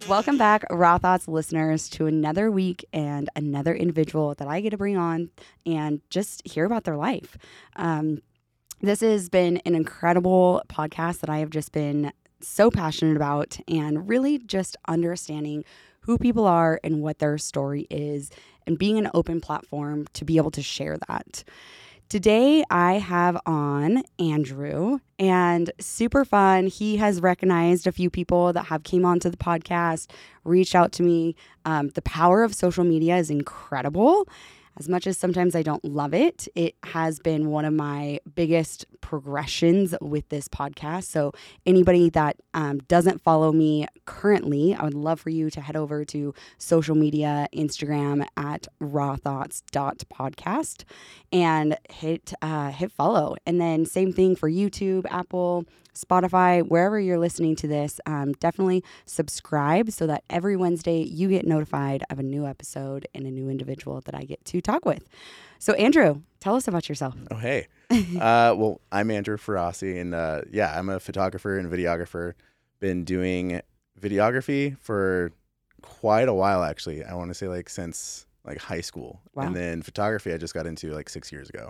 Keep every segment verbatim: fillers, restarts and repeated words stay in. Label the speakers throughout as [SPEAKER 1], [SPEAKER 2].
[SPEAKER 1] Welcome back, Raw Thoughts listeners, to another week and another individual that I get to bring on and just hear about their life. Um, this has been an incredible podcast that I have just been so passionate about, and really just understanding who people are and what their story is, and being an open platform to be able to share that. Today, I have on Andrew, and super fun. He has recognized a few people that have came onto the podcast, reached out to me. Um, the power of social media is incredible. As much as sometimes I don't love it, it has been one of my biggest progressions with this podcast. So anybody that um, doesn't follow me currently, I would love for you to head over to social media, Instagram at raw thoughts dot podcast, and hit uh, hit follow. And then same thing for YouTube, Apple, Spotify, wherever you're listening to this, um, definitely subscribe so that every Wednesday you get notified of a new episode and a new individual that I get to talk with. So Andrew, tell us about yourself.
[SPEAKER 2] Oh, hey. uh, well, I'm Andrew Ferrasi, and uh, yeah, I'm a photographer and videographer. Been doing videography for quite a while, actually. I want to say like since like high school.
[SPEAKER 1] Wow.
[SPEAKER 2] And then photography I just got into like six years ago.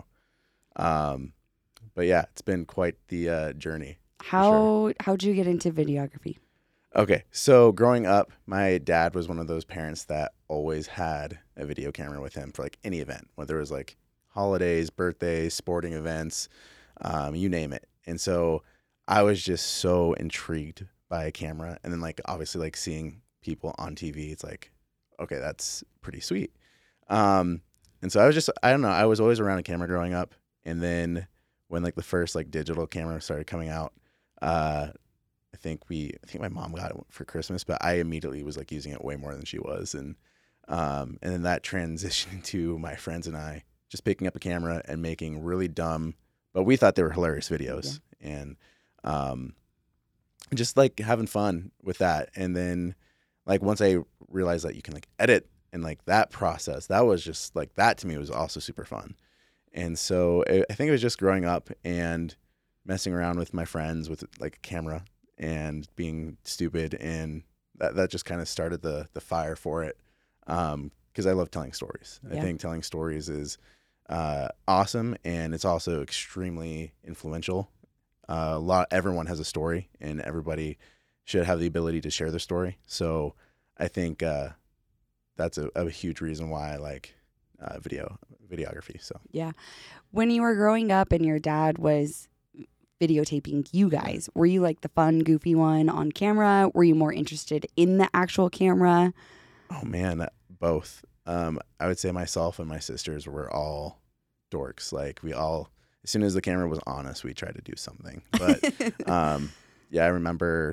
[SPEAKER 2] Um, but yeah, it's been quite the uh, journey.
[SPEAKER 1] How
[SPEAKER 2] sure.
[SPEAKER 1] how'd you get into videography?
[SPEAKER 2] Okay, so growing up, my dad was one of those parents that always had a video camera with him for like any event, whether it was like holidays, birthdays, sporting events, um, you name it. And so I was just so intrigued by a camera. And then like obviously like seeing people on T V, it's like, okay, that's pretty sweet. Um, and so I was just, I don't know, I was always around a camera growing up. And then when like the first like digital camera started coming out, uh, I think we, I think my mom got it for Christmas, but I immediately was like using it way more than she was. And, um, and then that transitioned to my friends and I just picking up a camera and making really dumb, but we thought they were hilarious videos. Yeah. And, um, just like having fun with that. And then like, once I realized that you can like edit and like that process, that was just like, that to me was also super fun. And so it, I think it was just growing up and messing around with my friends with like a camera and being stupid, and that, that just kind of started the the fire for it, um because I love telling stories. Yeah. I think telling stories is uh awesome, and it's also extremely influential. Uh, a lot everyone has a story, and everybody should have the ability to share their story. So I think uh that's a, a huge reason why I like uh video videography. So
[SPEAKER 1] yeah, when you were growing up and your dad was videotaping you guys, were you like the fun, goofy one on camera? Were you more interested in the actual camera?
[SPEAKER 2] Oh man, both. Um, I would say myself and my sisters were all dorks. Like we all, as soon as the camera was on us, we tried to do something. But um, yeah, I remember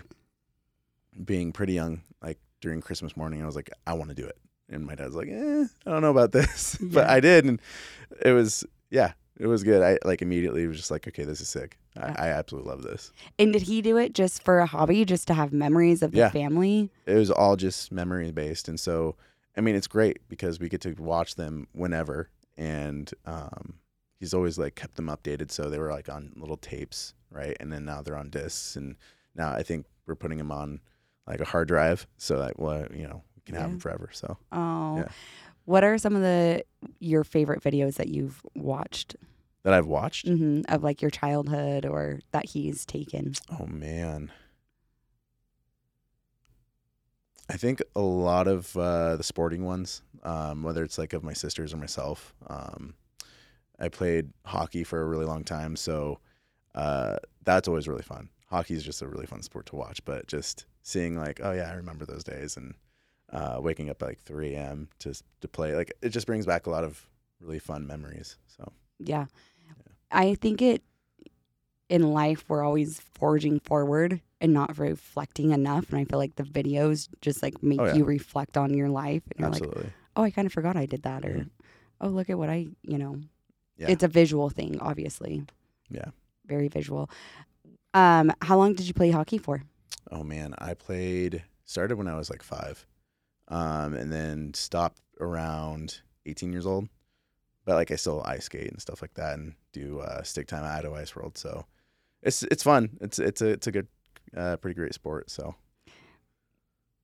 [SPEAKER 2] being pretty young, like during Christmas morning, I was like, I want to do it. And my dad's like, eh, I don't know about this, yeah. But I did. And it was, yeah, it was good. I like immediately was just like, okay, this is sick.
[SPEAKER 1] Yeah.
[SPEAKER 2] I, I absolutely love this.
[SPEAKER 1] And did he do it just for a hobby, just to have memories of the
[SPEAKER 2] yeah.
[SPEAKER 1] family?
[SPEAKER 2] It was all just memory based. And so, I mean, it's great because we get to watch them whenever. And um, he's always like kept them updated. So they were like on little tapes, right? And then now they're on discs. And now I think we're putting them on like a hard drive so that, well, you know, we can yeah. have them forever. So,
[SPEAKER 1] oh,
[SPEAKER 2] yeah.
[SPEAKER 1] What are some of the your favorite videos that you've watched?
[SPEAKER 2] That I've watched?
[SPEAKER 1] Mm-hmm. Of like your childhood or that he's taken?
[SPEAKER 2] Oh, man. I think a lot of uh, the sporting ones, um, whether it's like of my sisters or myself. Um, I played hockey for a really long time, so uh, that's always really fun. Hockey is just a really fun sport to watch, but just seeing like, oh, yeah, I remember those days, and uh, waking up at like three a.m. to to play, like it just brings back a lot of really fun memories. So
[SPEAKER 1] yeah. I think it, in life, we're always forging forward and not reflecting enough. And I feel like the videos just like make oh, yeah. you reflect on your life. And you're
[SPEAKER 2] Absolutely.
[SPEAKER 1] like, oh, I kind of forgot I did that. Or,
[SPEAKER 2] mm-hmm.
[SPEAKER 1] oh, look at what I, you know,
[SPEAKER 2] yeah.
[SPEAKER 1] It's a visual thing, obviously.
[SPEAKER 2] Yeah.
[SPEAKER 1] Very visual. Um, how long did you play hockey for?
[SPEAKER 2] Oh, man. I played, started when I was like five, um, and then stopped around eighteen years old. But like I still ice skate and stuff like that, and do uh, stick time at Idaho Ice World. So it's it's fun. It's it's a it's a good, uh, pretty great sport. So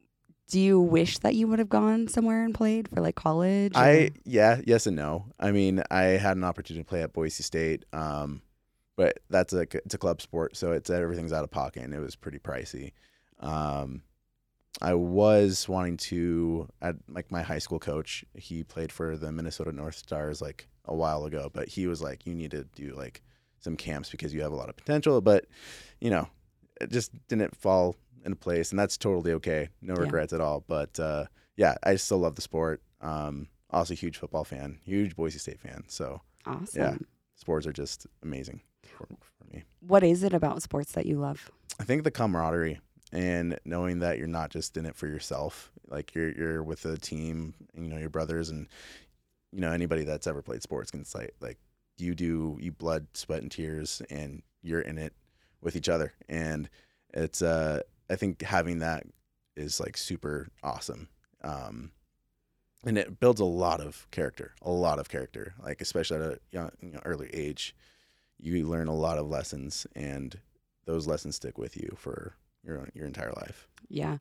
[SPEAKER 1] Do you wish that you would have gone somewhere and played for like college? Or?
[SPEAKER 2] I yeah, yes and no. I mean, I had an opportunity to play at Boise State, um, but that's a it's a club sport, so it's everything's out of pocket, and it was pretty pricey. Um, I was wanting to, at, like my high school coach, he played for the Minnesota North Stars like a while ago, but he was like, you need to do like some camps because you have a lot of potential, but you know, it just didn't fall into place, and that's totally okay. No
[SPEAKER 1] Yeah.
[SPEAKER 2] regrets at all. But uh, yeah, I still love the sport. Um, also, huge football fan, huge Boise State fan. So
[SPEAKER 1] Awesome.
[SPEAKER 2] yeah, sports are just amazing for, for me.
[SPEAKER 1] What is it about sports that you love?
[SPEAKER 2] I think the camaraderie and knowing that you're not just in it for yourself. Like you're you're with a team, you know, your brothers, and you know anybody that's ever played sports can say like you do you blood, sweat, and tears, and you're in it with each other. And it's uh I think having that is like super awesome. Um, and it builds a lot of character, a lot of character. Like especially at a young, you know, early age, you learn a lot of lessons, and those lessons stick with you for your your entire life.
[SPEAKER 1] Yeah.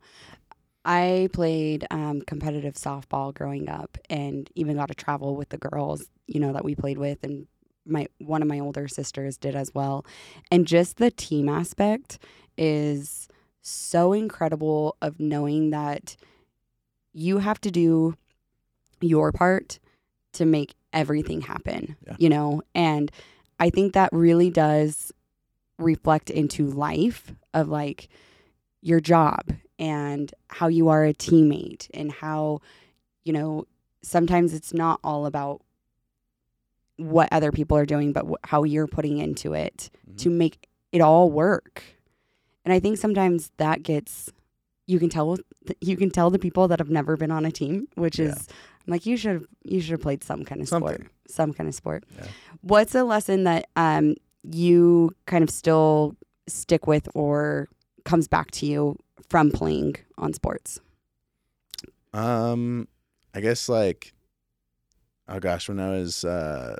[SPEAKER 1] I played um, competitive softball growing up, and even got to travel with the girls, you know, that we played with, and my one of my older sisters did as well. And just the team aspect is so incredible, of knowing that you have to do your part to make everything happen,
[SPEAKER 2] Yeah.
[SPEAKER 1] you know? And I think that really does reflect into life of like your job and how you are a teammate, and how, you know, sometimes it's not all about what other people are doing, but wh- how you're putting into it
[SPEAKER 2] Mm-hmm.
[SPEAKER 1] to make it all work. And I think sometimes that gets, you can tell, you can tell the people that have never been on a team, which
[SPEAKER 2] Yeah.
[SPEAKER 1] is I'm like, you should, you should have played some kind of sport,
[SPEAKER 2] Something.
[SPEAKER 1] some kind of sport.
[SPEAKER 2] Yeah.
[SPEAKER 1] What's a lesson that um, you kind of still stick with or comes back to you from playing on sports?
[SPEAKER 2] Um, I guess like, oh gosh, when I was uh,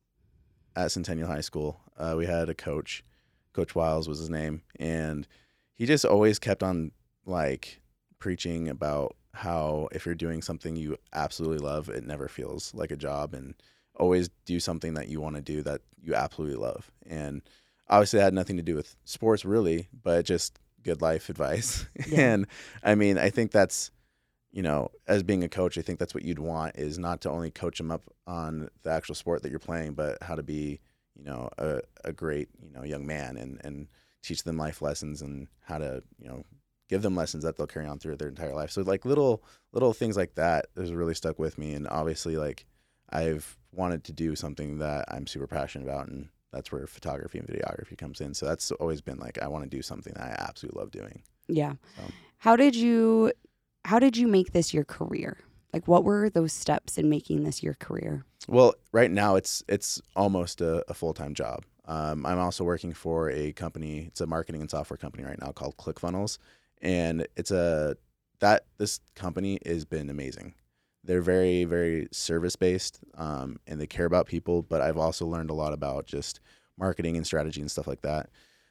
[SPEAKER 2] at Centennial High School, uh, we had a coach, Coach Wiles was his name, and he just always kept on like preaching about how if you're doing something you absolutely love, it never feels like a job, and always do something that you want to do that you absolutely love. And obviously it had nothing to do with sports really, but just good life advice.
[SPEAKER 1] Yeah.
[SPEAKER 2] And I mean, I think that's, you know, as being a coach, I think that's what you'd want, is not to only coach them up on the actual sport that you're playing, but how to be, you know, a, a great, you know, young man, and, and teach them life lessons, and how to, you know, give them lessons that they'll carry on through their entire life. So like little, little things like that has really stuck with me. And obviously like I've wanted to do something that I'm super passionate about, and that's where photography and videography comes in. So that's always been like, I want to do something that I absolutely love doing.
[SPEAKER 1] Yeah.
[SPEAKER 2] So.
[SPEAKER 1] How did you, how did you make this your career? Like, what were those steps in making this your career?
[SPEAKER 2] Well, right now it's it's almost a, a full-time job. Um, I'm also working for a company. It's a marketing and software company right now called ClickFunnels, and it's a that this company has been amazing. They're very very service-based, um, and they care about people. But I've also learned a lot about just marketing and strategy and stuff like that.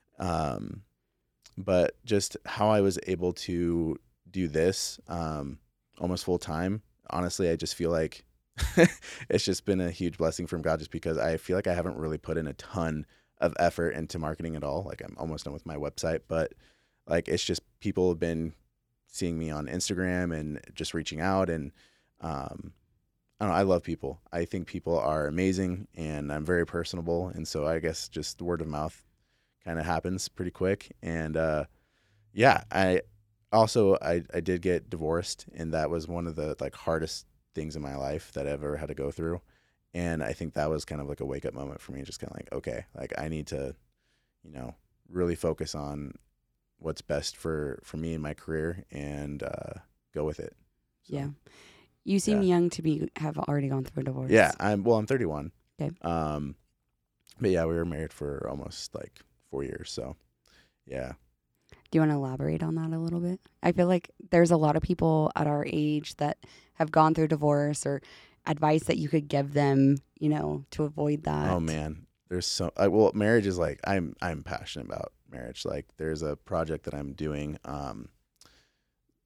[SPEAKER 2] Um, but just how I was able to do this um, almost full-time. Honestly, I just feel like it's just been a huge blessing from God, just because I feel like I haven't really put in a ton of effort into marketing at all. Like I'm almost done with my website, but like it's just people have been seeing me on Instagram and just reaching out, and um, I don't know, I love people. I think people are amazing, and I'm very personable, and so I guess just word of mouth kind of happens pretty quick. And uh, yeah, I also I I did get divorced, and that was one of the like hardest things in my life that I ever had to go through. And I think that was kind of like a wake up moment for me, just kind of like, okay, like I need to, you know, really focus on what's best for, for me and my career, and uh, go with it. So,
[SPEAKER 1] Yeah. You seem
[SPEAKER 2] yeah.
[SPEAKER 1] young to be have already gone through a divorce.
[SPEAKER 2] Yeah. I'm, well, I'm thirty-one.
[SPEAKER 1] Okay.
[SPEAKER 2] Um, but yeah, we were married for almost like four years. So yeah.
[SPEAKER 1] Do you want to elaborate on that a little bit? I feel like there's a lot of people at our age that have gone through divorce, or advice that you could give them, you know, to avoid that.
[SPEAKER 2] Oh man, there's so I, well, marriage is like I'm I'm passionate about marriage. Like there's a project that I'm doing um,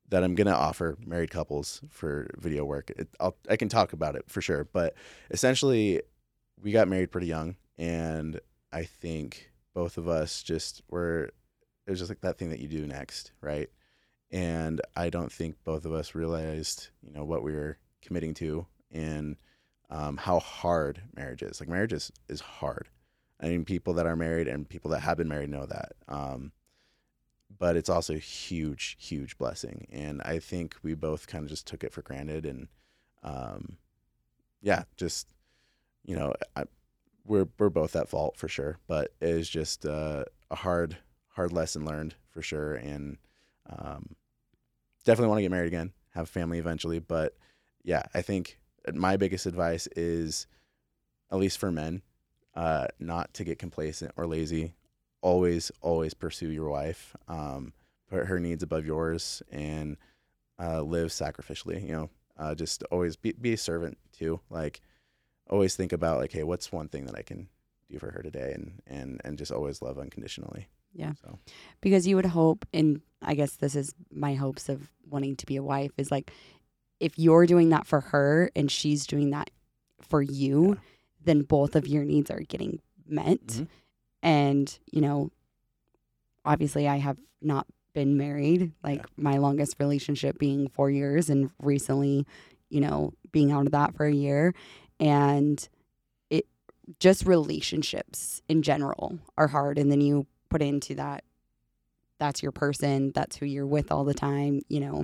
[SPEAKER 2] that I'm going to offer married couples for video work. It, I'll, I can talk about it for sure. But essentially, we got married pretty young. And I think both of us just were, it was just like that thing that you do next, right? And I don't think both of us realized, you know, what we were committing to and um, how hard marriage is. Like marriage is, is hard. I mean, people that are married and people that have been married know that. Um, but it's also a huge, huge blessing. And I think we both kind of just took it for granted. And um, yeah, just, you know, I, we're we're both at fault for sure. But it is just uh, a hard, hard lesson learned for sure. And um, definitely want to get married again, have a family eventually. But yeah, I think my biggest advice is, at least for men, uh, not to get complacent or lazy. Always, always pursue your wife. Um, put her needs above yours, and uh, live sacrificially. You know, uh, just always be be a servant too. Like, always think about like, hey, what's one thing that I can do for her today, and and and just always love unconditionally.
[SPEAKER 1] Yeah.
[SPEAKER 2] So,
[SPEAKER 1] because you would hope, and I guess this is my hopes of wanting to be a wife, is like if you're doing that for her and she's doing that for you, yeah. then both of your needs are getting met. Mm-hmm. And, you know, obviously I have not been married, like yeah. my longest relationship being four years and recently, you know, being out of that for a year. And it just relationships in general are hard. And then you put into that, that's your person, that's who you're with all the time. You know,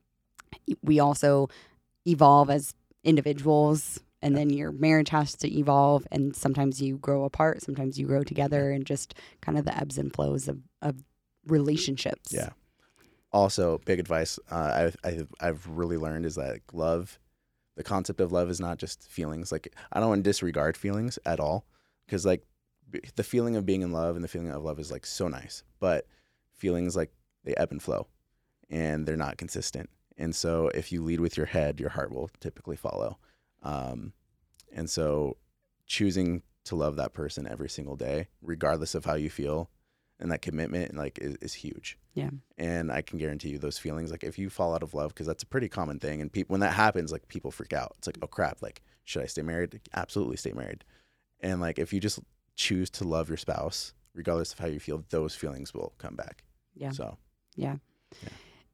[SPEAKER 1] we also evolve as individuals. And then your marriage has to evolve, and sometimes you grow apart, sometimes you grow together, and just kind of the ebbs and flows of, of relationships.
[SPEAKER 2] Yeah. Also, big advice uh, I, I, I've really learned is that love, the concept of love is not just feelings. Like, I don't want to disregard feelings at all, because like the feeling of being in love and the feeling of love is like so nice, but feelings, like, they ebb and flow, and they're not consistent. And so if you lead with your head, your heart will typically follow. Um, and so choosing to love that person every single day, regardless of how you feel, and that commitment, like, is, is huge.
[SPEAKER 1] Yeah.
[SPEAKER 2] And I can guarantee you those feelings, like, if you fall out of love, because that's a pretty common thing. And people, when that happens, like, people freak out. It's like, oh crap, like, should I stay married? Absolutely stay married. And like, if you just choose to love your spouse, regardless of how you feel, those feelings will come back.
[SPEAKER 1] Yeah.
[SPEAKER 2] So,
[SPEAKER 1] yeah.
[SPEAKER 2] yeah.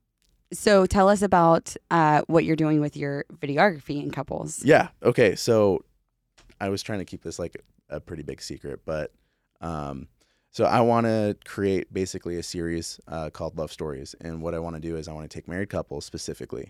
[SPEAKER 1] So tell us about uh, what you're doing with your videography in couples.
[SPEAKER 2] Yeah. Okay. So I was trying to keep this like a pretty big secret, but um, so I want to create basically a series uh, called Love Stories. And what I want to do is I want to take married couples specifically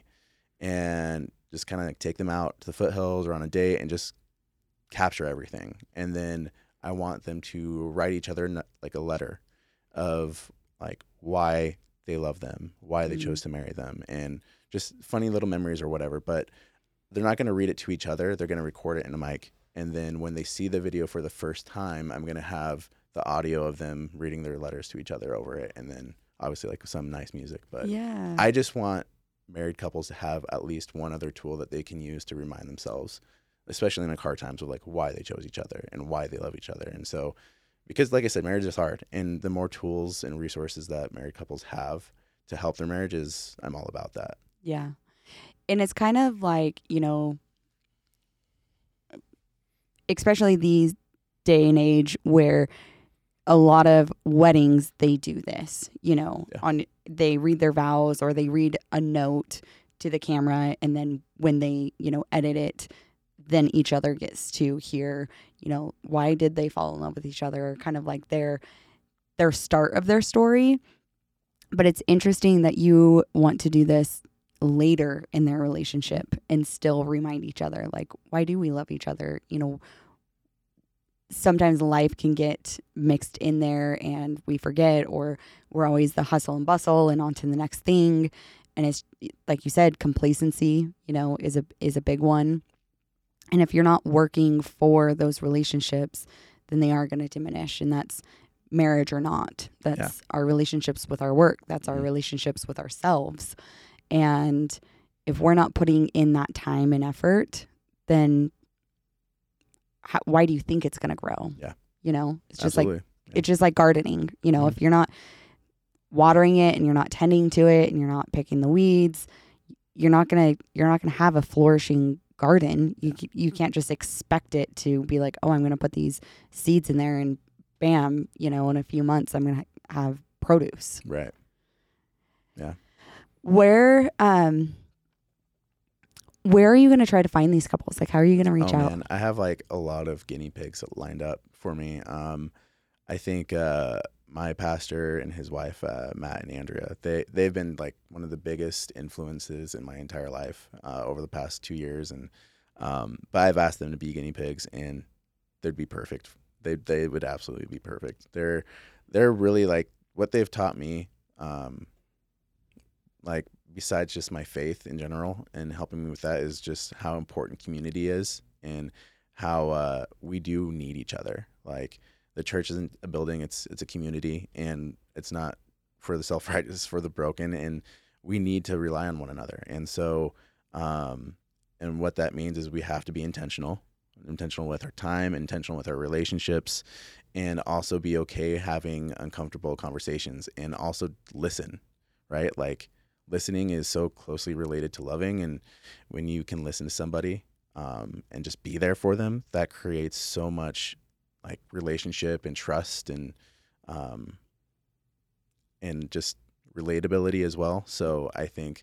[SPEAKER 2] and just kind of like take them out to the foothills or on a date and just capture everything. And then I want them to write each other like a letter of like why they love them, why they mm-hmm. chose to marry them, and just funny little memories or whatever. But they're not going to read it to each other. They're going to record it in a mic. And then when they see the video for the first time, I'm going to have the audio of them reading their letters to each other over it. And then obviously like some nice music. But
[SPEAKER 1] yeah.
[SPEAKER 2] I just want married couples to have at least one other tool that they can use to remind themselves, especially in like hard times, of like why they chose each other and why they love each other. And so, because like I said, marriage is hard, and the more tools and resources that married couples have to help their marriages, I'm all about that.
[SPEAKER 1] Yeah. And it's kind of like, you know, especially these day and age where a lot of weddings, they do this, you know, yeah. on they read their vows or they read a note to the camera, and then when they, you know, edit it, then each other gets to hear, you know, why did they fall in love with each other, kind of like their their start of their story. But it's interesting that you want to do this later in their relationship and still remind each other, like, why do we love each other? You know, sometimes life can get mixed in there and we forget, or we're always the hustle and bustle and on to the next thing. And it's like you said, complacency, you know, is a is a big one. And if you're not working for those relationships, then they are going to diminish. And that's marriage or not. That's yeah. our relationships with our work. That's mm-hmm. our relationships with ourselves. And if we're not putting in that time and effort, then how, why do you think it's going to grow?
[SPEAKER 2] Yeah.
[SPEAKER 1] You know, it's just
[SPEAKER 2] Absolutely.
[SPEAKER 1] like,
[SPEAKER 2] yeah.
[SPEAKER 1] it's just like gardening. You know, mm-hmm. if you're not, watering it and you're not tending to it and you're not picking the weeds, you're not gonna you're not gonna have a flourishing garden. You you can't just expect it to be like, oh, I'm gonna put these seeds in there and bam, you know, in a few months I'm gonna have produce.
[SPEAKER 2] Right. Yeah.
[SPEAKER 1] Where um where are you gonna try to find these couples? Like, how are you gonna reach
[SPEAKER 2] oh,
[SPEAKER 1] out?
[SPEAKER 2] Man. I have like a lot of guinea pigs lined up for me. Um, I think uh, my pastor and his wife, uh, Matt and Andrea, they they've been like one of the biggest influences in my entire life uh, over the past two years. And um, but I've asked them to be guinea pigs, and they'd be perfect. They they would absolutely be perfect. They're they're really like what they've taught me. Um, like besides just my faith in general and helping me with that is just how important community is and how uh, we do need each other. Like the church isn't a building, it's it's a community, and it's not for the self-righteous, it's for the broken, and we need to rely on one another. And so um, and what that means is we have to be intentional, intentional with our time, intentional with our relationships, and also be okay having uncomfortable conversations and also listen, right? Like listening is so closely related to loving, and when you can listen to somebody um, and just be there for them, that creates so much like relationship and trust and um, and just relatability as well. So I think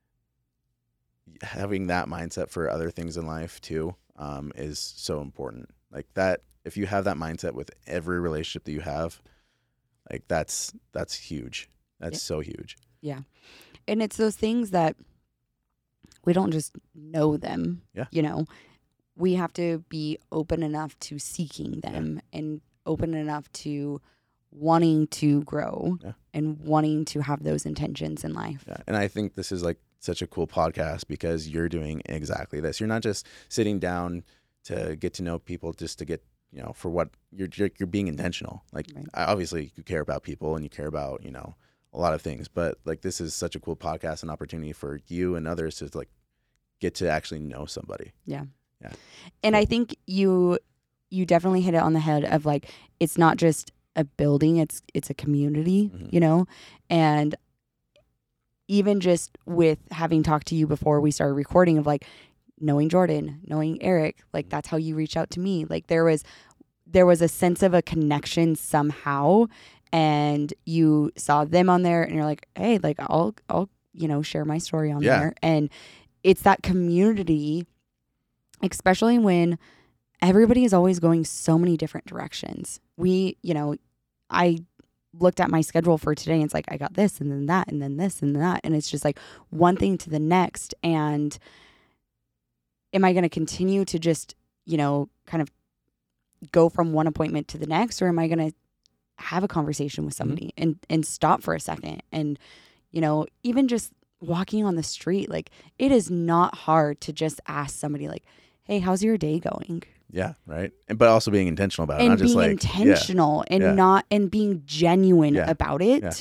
[SPEAKER 2] having that mindset for other things in life too um, is so important. Like that, if you have that mindset with every relationship that you have, like that's that's huge. That's yeah. so huge.
[SPEAKER 1] Yeah. And it's those things that we don't just know them.
[SPEAKER 2] Yeah.
[SPEAKER 1] You know, we have to be open enough to seeking them yeah. and open enough to wanting to grow yeah. and wanting to have those intentions in life.
[SPEAKER 2] Yeah. And I think this is like such a cool podcast because you're doing exactly this. You're not just sitting down to get to know people just to get, you know, for what you're, you're, you're being intentional. Like right. obviously you care about people and you care about, you know, a lot of things, but like this is such a cool podcast and opportunity for you and others to like get to actually know somebody.
[SPEAKER 1] Yeah.
[SPEAKER 2] Yeah.
[SPEAKER 1] And cool. I think you you definitely hit it on the head of like it's not just a building, it's it's a community, mm-hmm. you know? And even just with having talked to you before we started recording of like knowing Jordan, knowing Eric, like that's how you reach out to me. Like there was there was a sense of a connection somehow. And you saw them on there and you're like, hey, like I'll, I'll, you know, share my story on yeah. there. And it's that community, especially when everybody is always going so many different directions. We, you know, I looked at my schedule for today and it's like, I got this and then that and then this and that. And it's just like one thing to the next. And am I going to continue to just, you know, kind of go from one appointment to the next, or am I going to have a conversation with somebody mm-hmm. and, and stop for a second? And, you know, even just walking on the street, like it is not hard to just ask somebody like, hey, how's your day going?
[SPEAKER 2] Yeah. Right. And, but also being intentional about it.
[SPEAKER 1] And
[SPEAKER 2] not
[SPEAKER 1] being
[SPEAKER 2] just like,
[SPEAKER 1] intentional
[SPEAKER 2] yeah.
[SPEAKER 1] and
[SPEAKER 2] yeah.
[SPEAKER 1] not, and being genuine
[SPEAKER 2] yeah.
[SPEAKER 1] about it.
[SPEAKER 2] Yeah.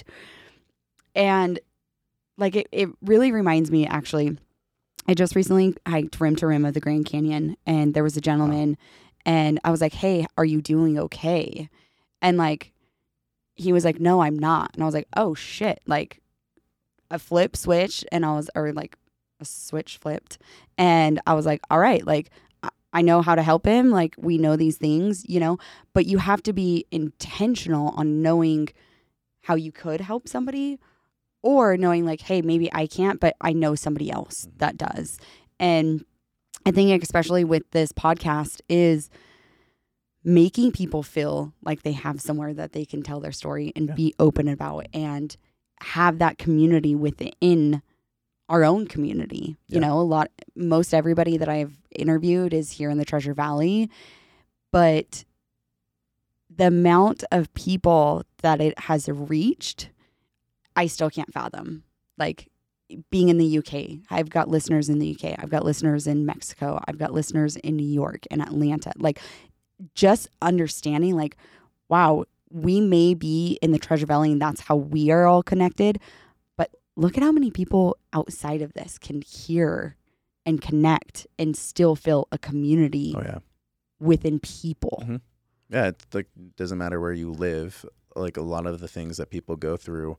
[SPEAKER 1] And like, it, it really reminds me, actually, I just recently hiked rim to rim of the Grand Canyon and there was a gentleman wow. and I was like, hey, are you doing okay? And like, he was like, no, I'm not. And I was like, oh shit. Like a flip switch. And I was, or like a switch flipped. And I was like, all right, like I, I know how to help him. Like we know these things, you know, but you have to be intentional on knowing how you could help somebody, or knowing like, hey, maybe I can't, but I know somebody else that does. And I think especially with this podcast is making people feel like they have somewhere that they can tell their story and yeah. be open about and have that community within our own community. Yeah. You know, a lot, most everybody that I've interviewed is here in the Treasure Valley, but the amount of people that it has reached, I still can't fathom. Like being in the U K, I've got listeners in the U K. I've got listeners in Mexico. I've got listeners in New York and Atlanta. Like just understanding like, wow, we may be in the Treasure Valley and that's how we are all connected. But look at how many people outside of this can hear and connect and still feel a community
[SPEAKER 2] oh, yeah.
[SPEAKER 1] within people.
[SPEAKER 2] Mm-hmm. Yeah, it's like, it doesn't matter where you live. Like a lot of the things that people go through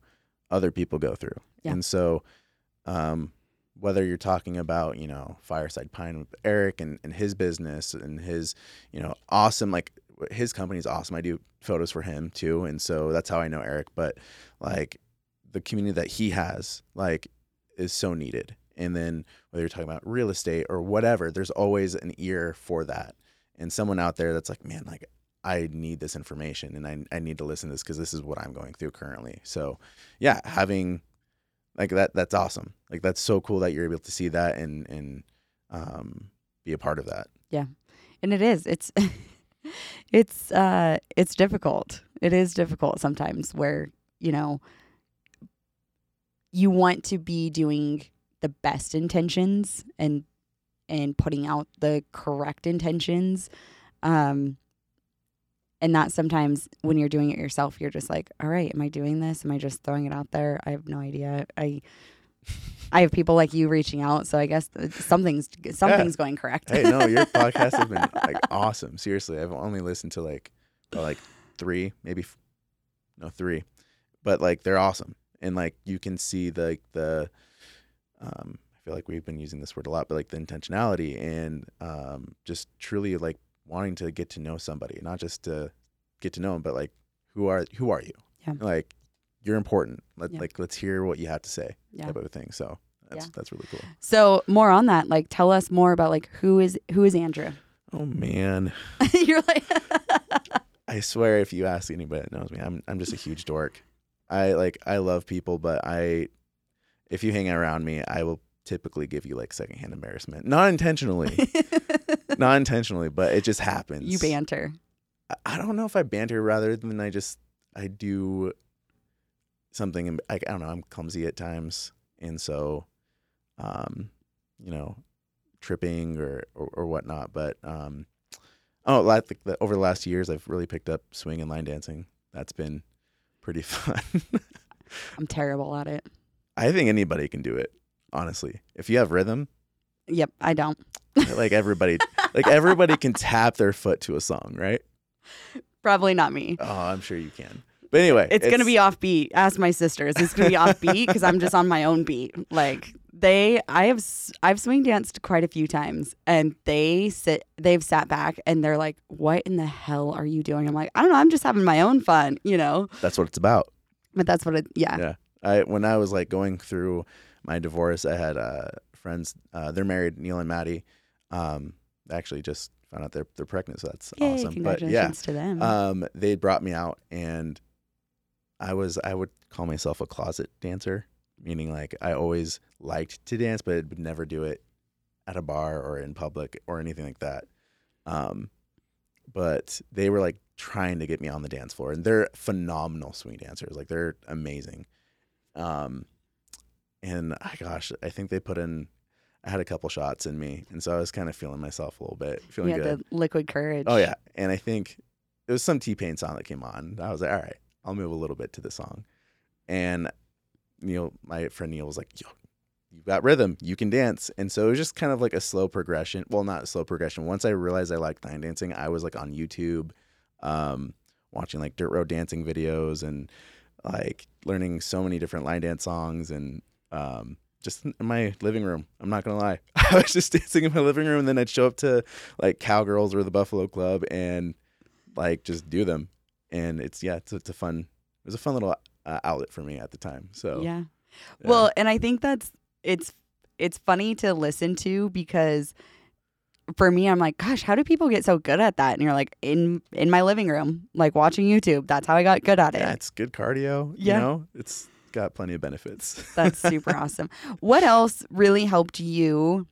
[SPEAKER 2] other people go through.
[SPEAKER 1] Yeah.
[SPEAKER 2] And so, um, whether you're talking about, you know, Fireside Pine with Eric and, and his business and his, you know, awesome, like his company's awesome. I do photos for him too. And so that's how I know Eric. But like the community that he has, like, is so needed. And then whether you're talking about real estate or whatever, there's always an ear for that. And someone out there that's like, man, like I need this information and I, I need to listen to this because this is what I'm going through currently. So yeah, having like that, that's awesome. Like that's so cool that you're able to see that and, and um, be a part of that.
[SPEAKER 1] Yeah. And it is, it's, it's, uh, it's difficult. It is difficult sometimes where, you know, you want to be doing the best intentions and, and putting out the correct intentions. Um, And that sometimes when you're doing it yourself, you're just like, all right, am I doing this? Am I just throwing it out there? I have no idea. I I have people like you reaching out, so I guess something's something's yeah. going correct.
[SPEAKER 2] Hey, no, your podcasts have been like awesome. Seriously, I've only listened to like well, like three, maybe f- no three, but like they're awesome. And like you can see the the um, I feel like we've been using this word a lot, but like the intentionality and um, just truly like wanting to get to know somebody, not just to get to know them, but like who are who are you?
[SPEAKER 1] Yeah.
[SPEAKER 2] Like you're important. Let
[SPEAKER 1] yeah.
[SPEAKER 2] like let's hear what you have to say.
[SPEAKER 1] Yeah.
[SPEAKER 2] Type of a thing. So that's
[SPEAKER 1] yeah.
[SPEAKER 2] that's really cool.
[SPEAKER 1] So more on that, like tell us more about like who is who is Andrew?
[SPEAKER 2] Oh man.
[SPEAKER 1] You're like
[SPEAKER 2] I swear if you ask anybody that knows me, I'm I'm just a huge dork. I like I love people, but I if you hang around me, I will typically give you like secondhand embarrassment. Not intentionally. Not intentionally, but it just happens.
[SPEAKER 1] You banter.
[SPEAKER 2] I, I don't know if I banter rather than I just I do something I, I don't know, I'm clumsy at times. And so um, you know, tripping or, or, or whatnot. But um oh like the, over the last years I've really picked up swing and line dancing. That's been pretty fun.
[SPEAKER 1] I'm terrible at it.
[SPEAKER 2] I think anybody can do it, honestly. If you have rhythm.
[SPEAKER 1] Yep, I don't.
[SPEAKER 2] Like everybody like everybody can tap their foot to a song, right?
[SPEAKER 1] Probably not me.
[SPEAKER 2] Oh, I'm sure you can. But anyway,
[SPEAKER 1] it's, it's gonna be offbeat. Ask my sisters. It's gonna be offbeat because I'm just on my own beat. Like they, I have, I've swing danced quite a few times, and they sit, they've sat back, and they're like, "What in the hell are you doing?" I'm like, "I don't know. I'm just having my own fun, you know."
[SPEAKER 2] That's what it's about.
[SPEAKER 1] But that's what it. Yeah.
[SPEAKER 2] Yeah. I when I was like going through my divorce, I had uh, friends. Uh, they're married, Neil and Maddie. Um, actually, just found out they're they're pregnant, so that's
[SPEAKER 1] Yay,
[SPEAKER 2] awesome.
[SPEAKER 1] Congratulations
[SPEAKER 2] but yeah,
[SPEAKER 1] to them.
[SPEAKER 2] Um, they brought me out, and I was I would call myself a closet dancer, meaning like I always liked to dance, but would never do it at a bar or in public or anything like that. Um, but they were like trying to get me on the dance floor, and they're phenomenal swing dancers. Like they're amazing. Um, and oh gosh, I think they put in. I had a couple shots in me, and so I was kind of feeling myself a little bit, feeling
[SPEAKER 1] you had
[SPEAKER 2] good.
[SPEAKER 1] The liquid courage.
[SPEAKER 2] Oh yeah, and I think it was some T-Pain song that came on. I was like, all right, I'll move a little bit to the song. And Neil, my friend Neil, was like, yo, you've got rhythm, you can dance. And so it was just kind of like a slow progression. Well, not a slow progression. Once I realized I liked line dancing, I was like on YouTube, um, watching like dirt road dancing videos and like learning so many different line dance songs and um, just in my living room. I'm not going to lie. I was just dancing in my living room, and then I'd show up to like Cowgirls or the Buffalo Club and like just do them. And it's, yeah, it's, it's a fun, it was a fun little uh, outlet for me at the time. So,
[SPEAKER 1] yeah.
[SPEAKER 2] yeah.
[SPEAKER 1] Well, and I think that's, it's, it's funny to listen to because for me, I'm like, gosh, how do people get so good at that? And you're like, in, in my living room, like watching YouTube, that's how I got good at it.
[SPEAKER 2] Yeah, it's good cardio.
[SPEAKER 1] Yeah.
[SPEAKER 2] You know, it's got plenty of benefits.
[SPEAKER 1] That's super awesome. What else really helped you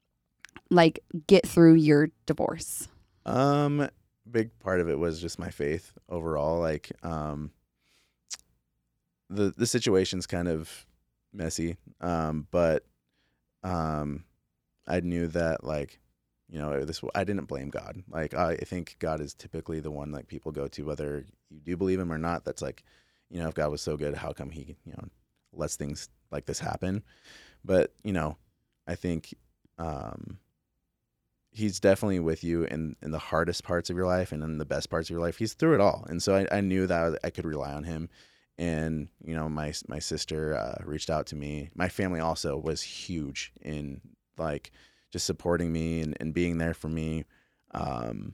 [SPEAKER 1] like get through your divorce?
[SPEAKER 2] Um, big part of it was just my faith overall. Like, um, the, the situation's kind of messy. Um, but, um, I knew that like, you know, this, I didn't blame God. Like, I, I think God is typically the one like people go to, whether you do believe him or not. That's like, you know, if God was so good, how come he, you know, lets things like this happen? But, you know, I think, um, he's definitely with you in, in the hardest parts of your life and in the best parts of your life. He's through it all. And so I, I knew that I could rely on him. And, you know, my, my sister uh, reached out to me. My family also was huge in like just supporting me and, and being there for me. Um,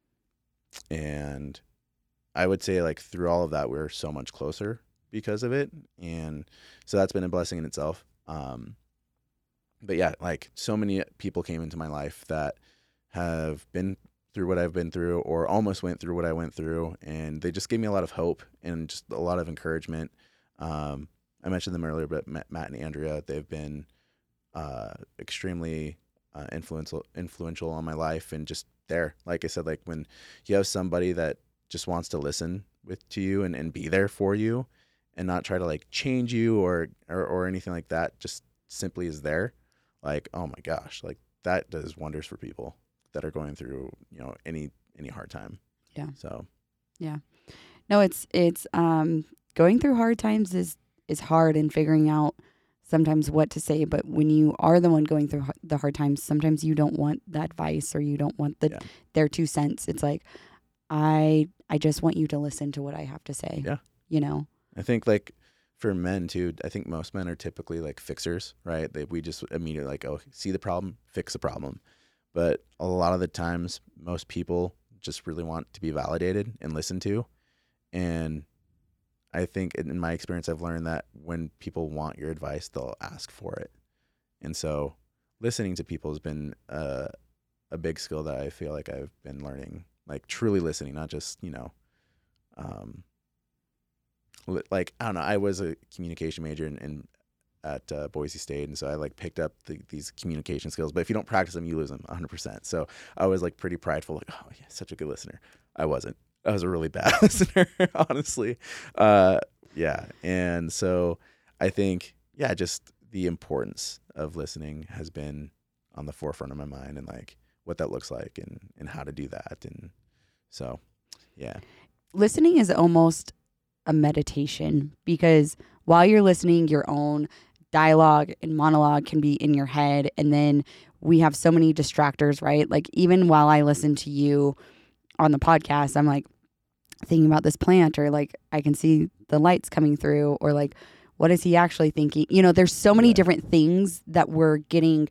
[SPEAKER 2] and I would say like through all of that, we're so much closer because of it. And so that's been a blessing in itself. Um, but yeah, like so many people came into my life that have been through what I've been through or almost went through what I went through. And they just gave me a lot of hope and just a lot of encouragement. Um, I mentioned them earlier, but Matt and Andrea, they've been uh, extremely uh, influential, influential on my life and just there. Like I said, like when you have somebody that just wants to listen with to you and, and be there for you and not try to like change you or, or, or anything like that, just simply is there. Like, oh my gosh, like that does wonders for people that are going through, you know, any, any hard time.
[SPEAKER 1] Yeah.
[SPEAKER 2] So,
[SPEAKER 1] yeah, no, it's, it's, um, going through hard times is, is hard and figuring out sometimes what to say. But when you are the one going through the hard times, sometimes you don't want that advice or you don't want the, yeah. their two cents. It's like, I, I just want you to listen to what I have to say.
[SPEAKER 2] Yeah.
[SPEAKER 1] You know,
[SPEAKER 2] I think like for men too, I think most men are typically like fixers, right? They, we just immediately like, oh, see the problem, fix the problem. But a lot of the times, most people just really want to be validated and listened to. And I think in my experience, I've learned that when people want your advice, they'll ask for it. And so listening to people has been uh, a big skill that I feel like I've been learning, like truly listening, not just, you know, um, like, I don't know, I was a communication major in, in at uh, Boise State. And so I like picked up the, these communication skills, but if you don't practice them, you lose them one hundred percent. So I was like pretty prideful, like, oh yeah, such a good listener. I wasn't. I was a really bad listener, honestly. Uh, yeah. And so I think, yeah, just the importance of listening has been on the forefront of my mind and like what that looks like and, and how to do that. And so, yeah.
[SPEAKER 1] Listening is almost a meditation because while you're listening, your own dialogue and monologue can be in your head. And then we have so many distractors, right? Like even while I listen to you on the podcast, I'm like thinking about this plant or like I can see the lights coming through or like, what is he actually thinking? You know, there's so many yeah. different things that we're getting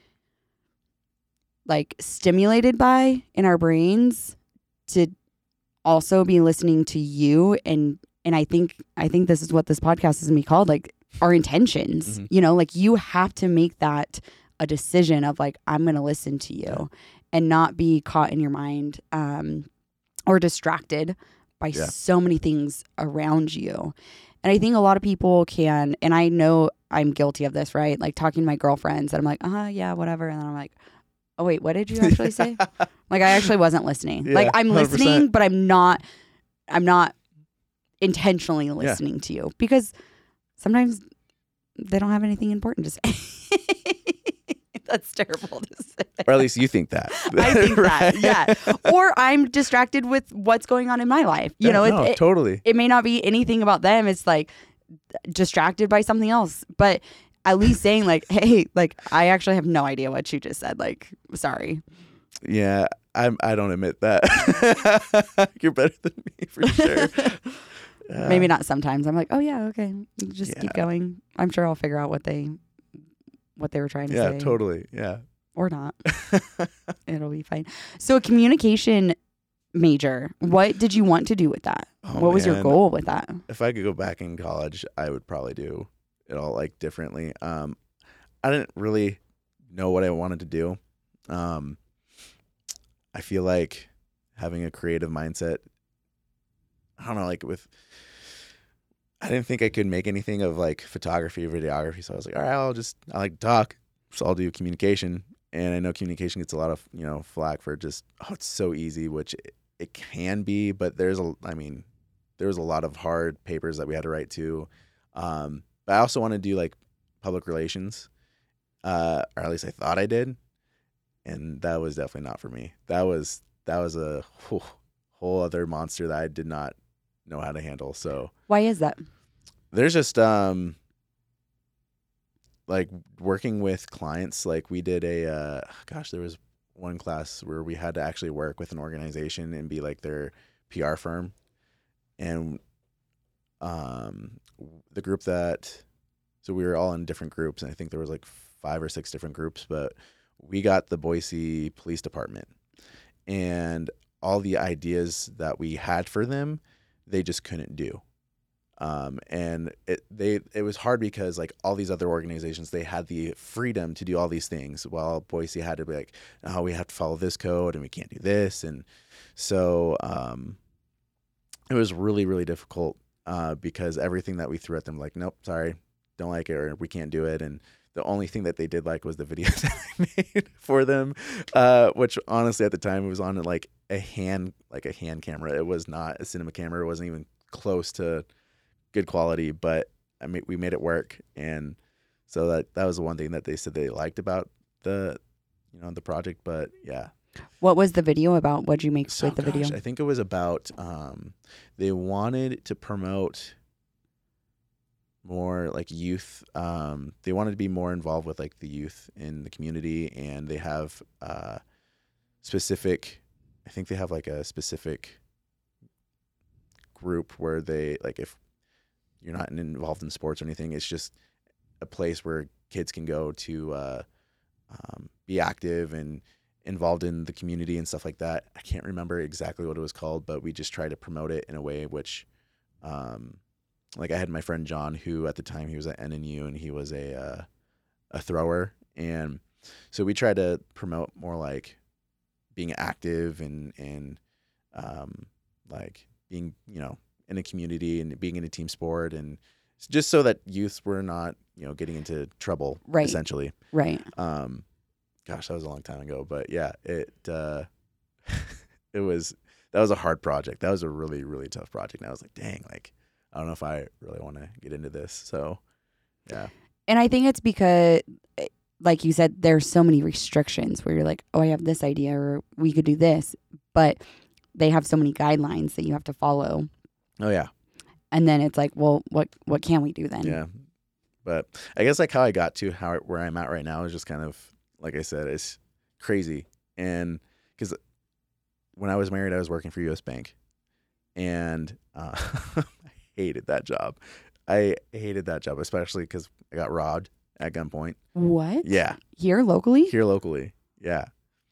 [SPEAKER 1] like stimulated by in our brains to also be listening to you. And, and I think, I think this is what this podcast is going to be called, like our intentions, mm-hmm. you know, like you have to make that a decision of like, I'm going to listen to you yeah. and not be caught in your mind, um, or distracted by yeah. so many things around you. And I think a lot of people can, and I know I'm guilty of this, right? Like talking to my girlfriends and I'm like, uh-huh, yeah, whatever. And then I'm like, oh wait, what did you actually say? Like I actually wasn't listening. Yeah, like I'm listening, one hundred percent. But I'm not, I'm not intentionally listening yeah. to you because sometimes they don't have anything important to say. That's terrible to say.
[SPEAKER 2] Or at least you think that.
[SPEAKER 1] I think right? that, yeah. Or I'm distracted with what's going on in my life. You
[SPEAKER 2] yeah,
[SPEAKER 1] know,
[SPEAKER 2] no,
[SPEAKER 1] it,
[SPEAKER 2] totally.
[SPEAKER 1] It, it may not be anything about them. It's like distracted by something else. But at least saying like, hey, like I actually have no idea what you just said. Like, sorry.
[SPEAKER 2] Yeah, I'm, I don't admit that. You're better than me for sure.
[SPEAKER 1] Uh, Maybe not sometimes. I'm like, oh yeah, okay. Just yeah. keep going. I'm sure I'll figure out what they what they were trying to
[SPEAKER 2] yeah,
[SPEAKER 1] say.
[SPEAKER 2] Yeah, totally. Yeah.
[SPEAKER 1] Or not. It'll be fine. So a communication major, what did you want to do with that?
[SPEAKER 2] Oh,
[SPEAKER 1] what was
[SPEAKER 2] man.
[SPEAKER 1] your goal with that?
[SPEAKER 2] If I could go back in college, I would probably do it all like differently. Um, I didn't really know what I wanted to do. Um, I feel like having a creative mindset, I don't know, like with, I didn't think I could make anything of like photography or videography. So I was like, all right, I'll just, I like to talk. So I'll do communication. And I know communication gets a lot of, you know, flack for just, oh, it's so easy, which it, it can be, but there's a, I mean, there was a lot of hard papers that we had to write too. Um, but I also want to do like public relations, uh, or at least I thought I did. And that was definitely not for me. That was, that was a whew, whole other monster that I did not know how to handle. So
[SPEAKER 1] why is that?
[SPEAKER 2] There's just, um, like working with clients, like we did a, uh, gosh, there was one class where we had to actually work with an organization and be like their P R firm. And um, the group that, so we were all in different groups, and I think there was like five or six different groups, but we got the Boise Police Department, and all the ideas that we had for them, they just couldn't do. Um, and it, they, it was hard because like all these other organizations, they had the freedom to do all these things, while Boise had to be like, oh, we have to follow this code and we can't do this. And so, um, it was really, really difficult, uh, because everything that we threw at them, like, nope, sorry, don't like it, or we can't do it. And the only thing that they did like was the videos that I made for them, uh, which honestly at the time it was on like a hand, like a hand camera. It was not a cinema camera. It wasn't even close to good quality, but I mean, we made it work. And so that, that was the one thing that they said they liked about the, you know, the project. But yeah.
[SPEAKER 1] What was the video about? What'd you make
[SPEAKER 2] So,
[SPEAKER 1] with the
[SPEAKER 2] gosh,
[SPEAKER 1] video?
[SPEAKER 2] I think it was about, um, they wanted to promote more like youth. Um, they wanted to be more involved with like the youth in the community, and they have uh, specific, I think they have like a specific group where they, like, if you're not involved in sports or anything, it's just a place where kids can go to uh, um, be active and involved in the community and stuff like that. I can't remember exactly what it was called, but we just tried to promote it in a way which, um, like I had my friend John, who at the time he was at N N U and he was a uh, a thrower, and so we tried to promote more like being active and and um, like being, you know, in a community and being in a team sport, and just so that youths were not, you know, getting into trouble,
[SPEAKER 1] Right.
[SPEAKER 2] essentially.
[SPEAKER 1] Right.
[SPEAKER 2] Um, gosh, that was a long time ago, but yeah, it uh, it was that was a hard project. That was a really really tough project. And I was like, dang, like I don't know if I really want to get into this. So, yeah.
[SPEAKER 1] And I think it's because, like you said, there's so many restrictions where you're like, oh, I have this idea, or we could do this, but they have so many guidelines that you have to follow.
[SPEAKER 2] Oh yeah.
[SPEAKER 1] And then it's like, well, what what can we do then?
[SPEAKER 2] Yeah. But I guess like how I got to how where I'm at right now is just kind of, like I said, it's crazy. And because when I was married, I was working for U S Bank, and uh, I hated that job. I hated that job, especially because I got robbed at gunpoint.
[SPEAKER 1] What?
[SPEAKER 2] Yeah.
[SPEAKER 1] Here locally?
[SPEAKER 2] Here locally. Yeah.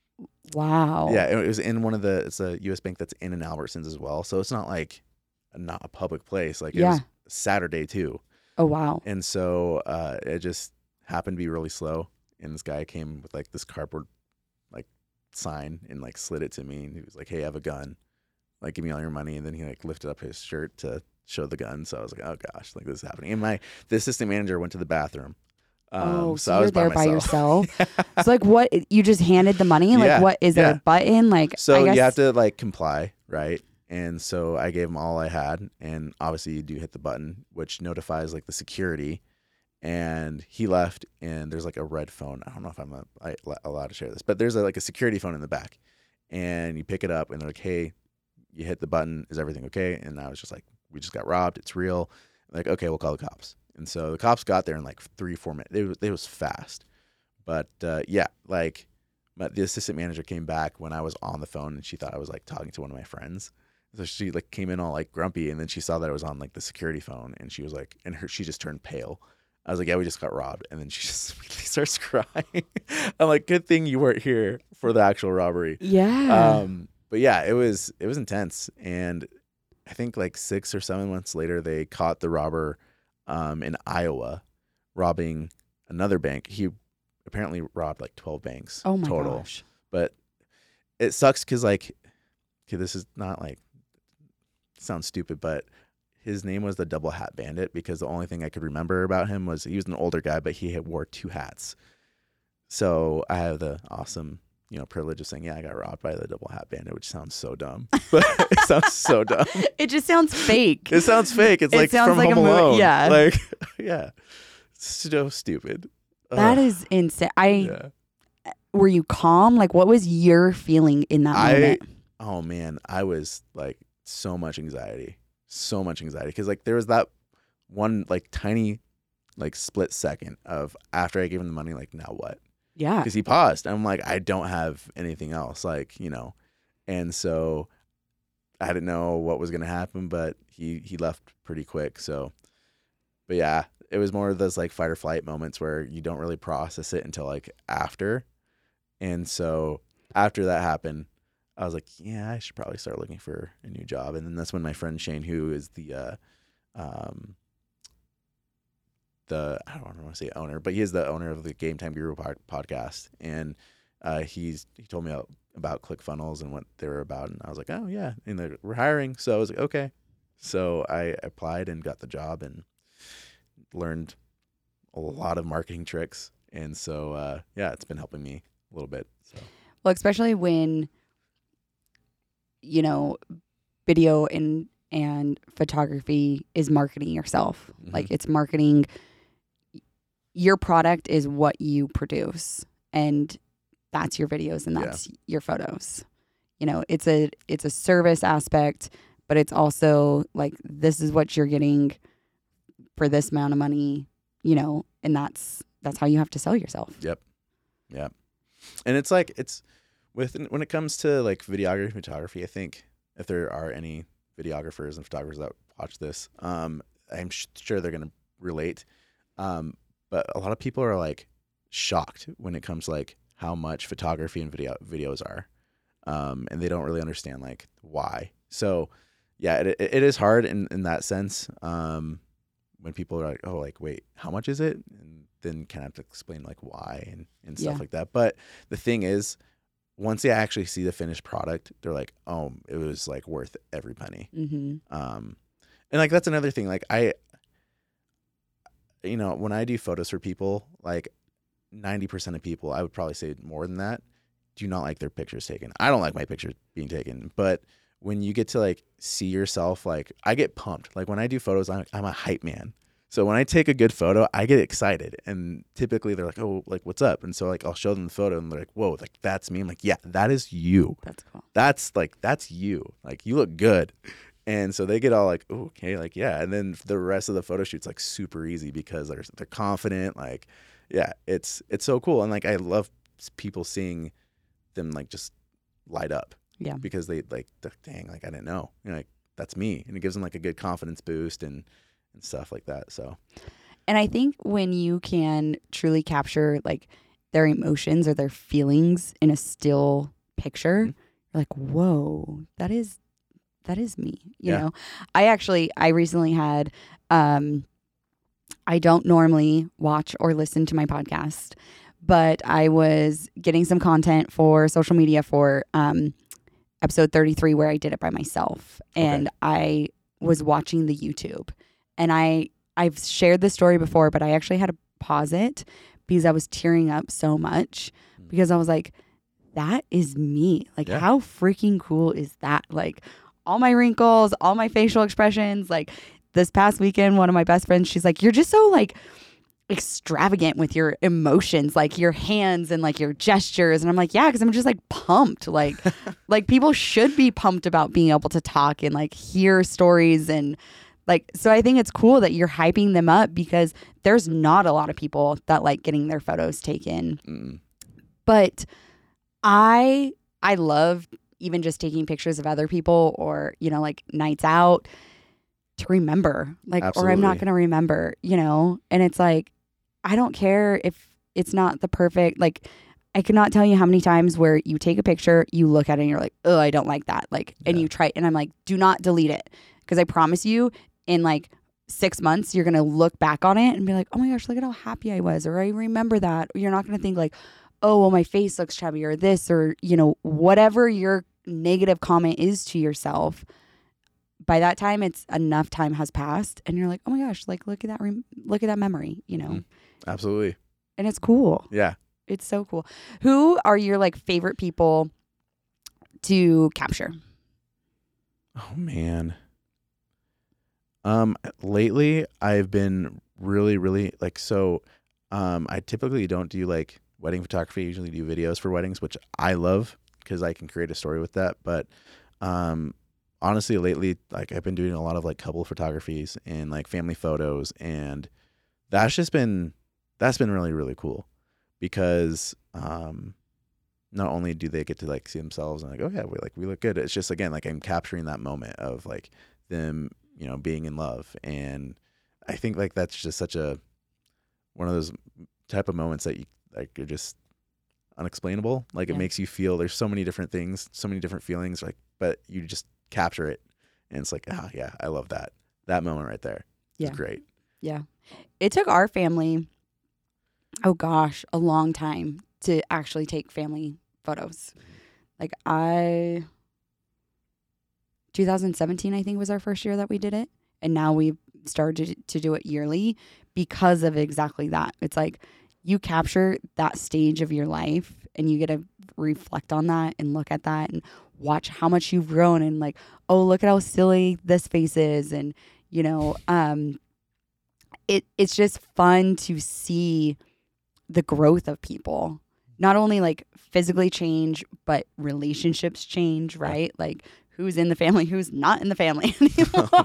[SPEAKER 1] Wow.
[SPEAKER 2] Yeah. It was in one of the, it's a U S Bank that's in an Albertsons as well. So it's not like a, not a public place. Like it
[SPEAKER 1] Yeah.
[SPEAKER 2] was Saturday too.
[SPEAKER 1] Oh, wow.
[SPEAKER 2] And so uh, it just happened to be really slow. And this guy came with like this cardboard like sign and like slid it to me. And he was like, hey, I have a gun. Like, give me all your money. And then he like lifted up his shirt to show the gun. So I was like, oh gosh, like this is happening. And my, the assistant manager went to the bathroom. Um,
[SPEAKER 1] oh, so,
[SPEAKER 2] so I
[SPEAKER 1] you're
[SPEAKER 2] was by
[SPEAKER 1] there by
[SPEAKER 2] myself.
[SPEAKER 1] yourself. It's like, what? You just handed the money? Like,
[SPEAKER 2] Yeah,
[SPEAKER 1] what? Is there
[SPEAKER 2] yeah.
[SPEAKER 1] a button? Like,
[SPEAKER 2] So
[SPEAKER 1] I guess,
[SPEAKER 2] you have to like comply, right? And so I gave him all I had, and obviously you do hit the button, which notifies like the security. And he left, and there's like a red phone. I don't know if I'm a, I, allowed to share this, but there's a, like a security phone in the back, and you pick it up, and they're like, "Hey, you hit the button. Is everything okay?" And I was just like, "We just got robbed. It's real." I'm like, okay, we'll call the cops. And so the cops got there in like three, four minutes. It was, it was fast, but uh, yeah, like my, the assistant manager came back when I was on the phone, and she thought I was like talking to one of my friends. So she like came in all like grumpy, and then she saw that I was on like the security phone, and she was like, and her she just turned pale. I was like, yeah, we just got robbed. And then she just immediately starts crying. I'm like, good thing you weren't here for the actual robbery.
[SPEAKER 1] yeah.
[SPEAKER 2] Um, but yeah, it was it was intense. And I think like six or seven months later, they caught the robber um, in Iowa robbing another bank. He apparently robbed like twelve banks
[SPEAKER 1] oh my
[SPEAKER 2] total.
[SPEAKER 1] gosh.
[SPEAKER 2] But it sucks because like, okay, this is not like, sounds stupid, but his name was the Double Hat Bandit because the only thing I could remember about him was he was an older guy, but he had wore two hats. So I have the awesome, you know, privilege of saying, yeah, I got robbed by the Double Hat Bandit, which sounds so dumb. But it sounds so dumb.
[SPEAKER 1] It just sounds fake.
[SPEAKER 2] It sounds fake. It's
[SPEAKER 1] It
[SPEAKER 2] like
[SPEAKER 1] sounds
[SPEAKER 2] from
[SPEAKER 1] like
[SPEAKER 2] Home
[SPEAKER 1] a mo-
[SPEAKER 2] Alone.
[SPEAKER 1] yeah.
[SPEAKER 2] Like, yeah. So stupid.
[SPEAKER 1] That
[SPEAKER 2] Ugh.
[SPEAKER 1] is insane. I
[SPEAKER 2] Yeah.
[SPEAKER 1] Were you calm? Like, what was your feeling in that
[SPEAKER 2] I,
[SPEAKER 1] moment?
[SPEAKER 2] oh man, I was like so much anxiety, so much anxiety. Cause like there was that one like tiny, like split second of after I gave him the money, like now what?
[SPEAKER 1] Yeah.
[SPEAKER 2] Cause he paused. I'm like, I don't have anything else. Like, you know, and so I didn't know what was going to happen, but he, he left pretty quick. So, but yeah, it was more of those like fight or flight moments where you don't really process it until like after. And so after that happened, I was like, yeah, I should probably start looking for a new job. And then that's when my friend Shane, who is the, uh, um, the, I don't want to say owner, but he is the owner of the Game Time Guru pod- podcast. And, uh, he's, he told me about, about ClickFunnels and what they were about. And I was like, oh yeah. And they're, we're hiring. So I was like, okay. So I applied and got the job and learned a lot of marketing tricks. And so, uh, yeah, it's been helping me a little bit. So,
[SPEAKER 1] well, especially when, you know, video and, and photography is marketing yourself. Mm-hmm. Like it's marketing. Your product is what you produce, and that's your videos and that's yeah. your photos. You know, it's a, it's a service aspect, but it's also like, this is what you're getting for this amount of money, you know, and that's, that's how you have to sell yourself.
[SPEAKER 2] Yep. Yep. And it's like, it's with, when it comes to like videography, photography, I think if there are any videographers and photographers that watch this, um, I'm sh- sure they're going to relate. Um, but a lot of people are like shocked when it comes to like how much photography and video videos are. Um, and they don't really understand like why. So yeah, it, it, it is hard in, in that sense. Um, when people are like, oh, like, wait, how much is it? And then kind of have to explain like why and, and stuff yeah. like that. But the thing is, once they actually see the finished product, they're like, oh, it was like worth every penny.
[SPEAKER 1] Mm-hmm.
[SPEAKER 2] Um, and like, that's another thing. Like I, you know, when I do photos for people, like ninety percent of people, I would probably say more than that, do not like their pictures taken. I don't like my pictures being taken, but when you get to like see yourself, like I get pumped. Like when I do photos, I'm, I'm a hype man. So when I take a good photo, I get excited. And typically they're like, oh, like, what's up? And so like, I'll show them the photo and they're like, whoa, like that's me. I'm like, yeah, that is you.
[SPEAKER 1] That's cool.
[SPEAKER 2] That's like, that's you. Like you look good. And so they get all like, oh, okay, like, yeah. And then the rest of the photo shoot's like super easy because they're, they're confident. Like, yeah, it's, it's so cool. And like, I love people seeing them like just light up.
[SPEAKER 1] Yeah.
[SPEAKER 2] Because they like, dang, like I didn't know, you know, like that's me. And it gives them like a good confidence boost and, and stuff like that. So,
[SPEAKER 1] and I think when you can truly capture like their emotions or their feelings in a still picture, mm-hmm. you're like, whoa, that is, that is me. You yeah. know, I actually, I recently had, um, I don't normally watch or listen to my podcast, but I was getting some content for social media for, um, episode thirty-three where I did it by myself. And okay. I was watching the YouTube and I, I've shared this story before, but I actually had to pause it because I was tearing up so much because I was like, that is me. Like yeah. how freaking cool is that? Like all my wrinkles, all my facial expressions, like this past weekend, one of my best friends, she's like, you're just so like extravagant with your emotions, like your hands and like your gestures. And I'm like, yeah, because I'm just like pumped. Like, like people should be pumped about being able to talk and like hear stories. And like, so I think it's cool that you're hyping them up because there's not a lot of people that like getting their photos taken.
[SPEAKER 2] Mm.
[SPEAKER 1] But I, I love even just taking pictures of other people or, you know, like nights out to remember, like,
[SPEAKER 2] Absolutely.
[SPEAKER 1] Or I'm not going to remember, you know, and it's like, I don't care if it's not the perfect, like, I cannot tell you how many times where you take a picture, you look at it and you're like, oh, I don't like that. Like, yeah. and you try, and I'm like, do not delete it. Because I promise you in like six months, you're going to look back on it and be like, oh my gosh, look at how happy I was. Or I remember that. Or you're not going to think like, oh, well, my face looks chubby or this, or, you know, whatever your negative comment is to yourself. By that time, it's enough time has passed and you're like, oh my gosh, like, look at that, rem- look at that memory, you know?
[SPEAKER 2] Mm-hmm. Absolutely.
[SPEAKER 1] And it's cool.
[SPEAKER 2] Yeah.
[SPEAKER 1] It's so cool. Who are your like favorite people to capture?
[SPEAKER 2] Oh man. Um, lately I've been really, really like, so, um, I typically don't do like wedding photography. I usually do videos for weddings, which I love because I can create a story with that. But, um, honestly, lately, like I've been doing a lot of like couple photographies and like family photos, and that's just been, that's been really, really cool because, um, not only do they get to like see themselves and like, oh yeah, we like we look good. It's just again like I'm capturing that moment of like them, you know, being in love, and I think like that's just such a one of those type of moments that you like are just unexplainable. Like it
[SPEAKER 1] Yeah.
[SPEAKER 2] makes you feel there's so many different things, so many different feelings. Like, but you just capture it, and it's like, ah, yeah, I love that that moment right there.
[SPEAKER 1] Yeah.
[SPEAKER 2] It's great.
[SPEAKER 1] Yeah. It took our family, oh gosh, a long time to actually take family photos. Like I, twenty seventeen, I think was our first year that we did it. And now we've started to do it yearly because of exactly that. It's like you capture that stage of your life and you get to reflect on that and look at that and watch how much you've grown and like, oh, look at how silly this face is. And, you know, um, it it's just fun to see the growth of people. Not only like physically change, but relationships change, right? Yeah. Like who's in the family, who's not in the family anymore.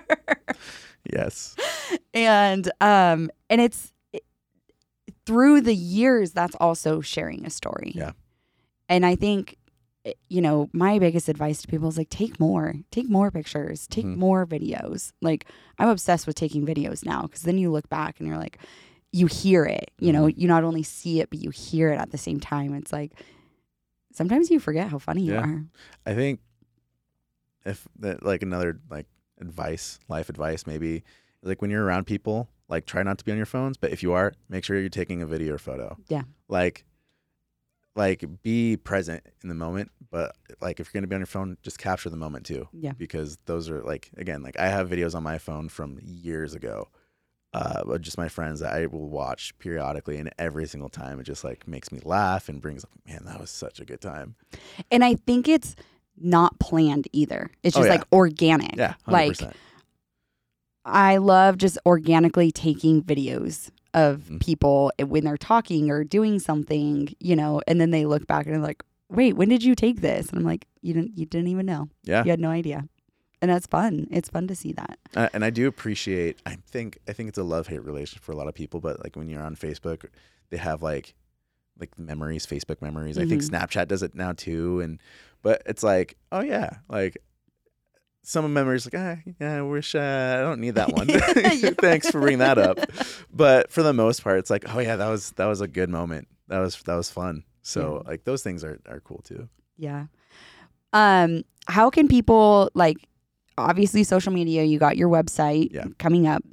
[SPEAKER 2] Yes.
[SPEAKER 1] And um and it's it, through the years that's also sharing a story.
[SPEAKER 2] Yeah.
[SPEAKER 1] And I think, you know, my biggest advice to people is like take more, take more pictures, take mm-hmm. more videos. Like I'm obsessed with taking videos now because then you look back and you're like, you hear it, you know, you not only see it, but you hear it at the same time. It's like, sometimes you forget how funny
[SPEAKER 2] yeah.
[SPEAKER 1] you are.
[SPEAKER 2] I think if that like another like advice, life advice, maybe like when you're around people, like try not to be on your phones, but if you are, make sure you're taking a video or photo.
[SPEAKER 1] Yeah.
[SPEAKER 2] Like, like be present in the moment, but like if you're going to be on your phone, just capture the moment too.
[SPEAKER 1] Yeah.
[SPEAKER 2] Because those are like, again, like I have videos on my phone from years ago. Uh, just my friends that I will watch periodically, and every single time it just like makes me laugh and brings up, man, that was such a good time.
[SPEAKER 1] And I think it's not planned either. It's just
[SPEAKER 2] oh, yeah.
[SPEAKER 1] like organic.
[SPEAKER 2] Yeah, one hundred percent.
[SPEAKER 1] Like I love just organically taking videos of mm-hmm. people when they're talking or doing something, you know, and then they look back and they're like, wait, when did you take this? And I'm like, you didn't, you didn't even know.
[SPEAKER 2] Yeah.
[SPEAKER 1] You had no idea. And that's fun. It's fun to see that.
[SPEAKER 2] Uh, and I do appreciate, I think, I think it's a love-hate relationship for a lot of people, but like when you're on Facebook, they have like, like memories, Facebook memories. Mm-hmm. I think Snapchat does it now too. And, but it's like, oh yeah, like some memories like, ah, yeah, I wish uh, I don't need that one. Thanks for bringing that up. But for the most part, it's like, oh yeah, that was, that was a good moment. That was, that was fun. So yeah. like those things are, are cool too.
[SPEAKER 1] Yeah. Um, how can people like, obviously social media, you got your website
[SPEAKER 2] yeah.
[SPEAKER 1] coming up.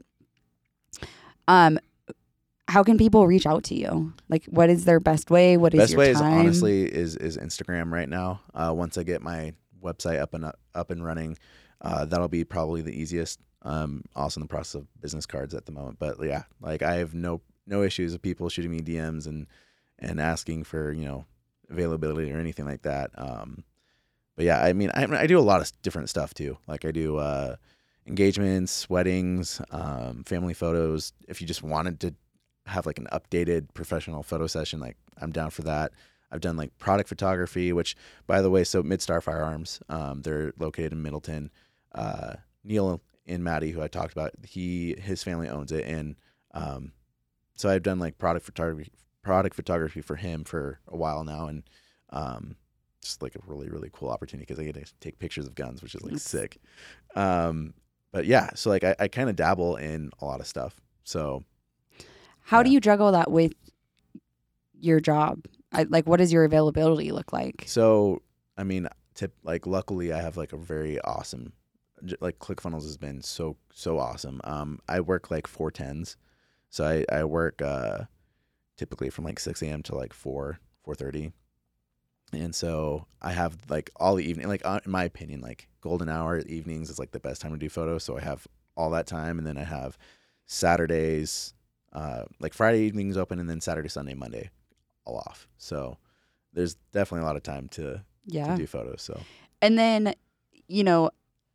[SPEAKER 1] Um, how can people reach out to you? Like, what is their best way? What is
[SPEAKER 2] best
[SPEAKER 1] your
[SPEAKER 2] way
[SPEAKER 1] time?
[SPEAKER 2] is honestly is, is Instagram right now. Uh, once I get my website up and up, up and running, uh, that'll be probably the easiest. Um, also in the process of business cards at the moment, but yeah, like I have no, no issues with people shooting me D Ms and, and asking for, you know, availability or anything like that. Um, But yeah, I mean, I, I do a lot of different stuff too. Like I do uh, engagements, weddings, um, family photos. If you just wanted to have like an updated professional photo session, like I'm down for that. I've done like product photography, which by the way, so Midstar Firearms, um, they're located in Middleton. Uh, Neil and Maddie, who I talked about, he his family owns it, and um, so I've done like product photography, product photography for him for a while now, and um, just like a really, really cool opportunity because I get to take pictures of guns, which is like sick. Um, but yeah, so like I, I kind of dabble in a lot of stuff. So
[SPEAKER 1] how
[SPEAKER 2] yeah.
[SPEAKER 1] do you juggle that with your job? I, like, what does your availability look like?
[SPEAKER 2] So, I mean, tip, like luckily I have like a very awesome, like ClickFunnels has been so, so awesome. Um, I work like four tens. So I, I work uh, typically from like six a.m. to like four, four thirty. And so I have like all the evening, like uh, in my opinion, like golden hour evenings is like the best time to do photos. So I have all that time. And then I have Saturdays, uh, like Friday evenings open, and then Saturday, Sunday, Monday all off. So there's definitely a lot of time to,
[SPEAKER 1] yeah.
[SPEAKER 2] to do photos. So,
[SPEAKER 1] and then, you know,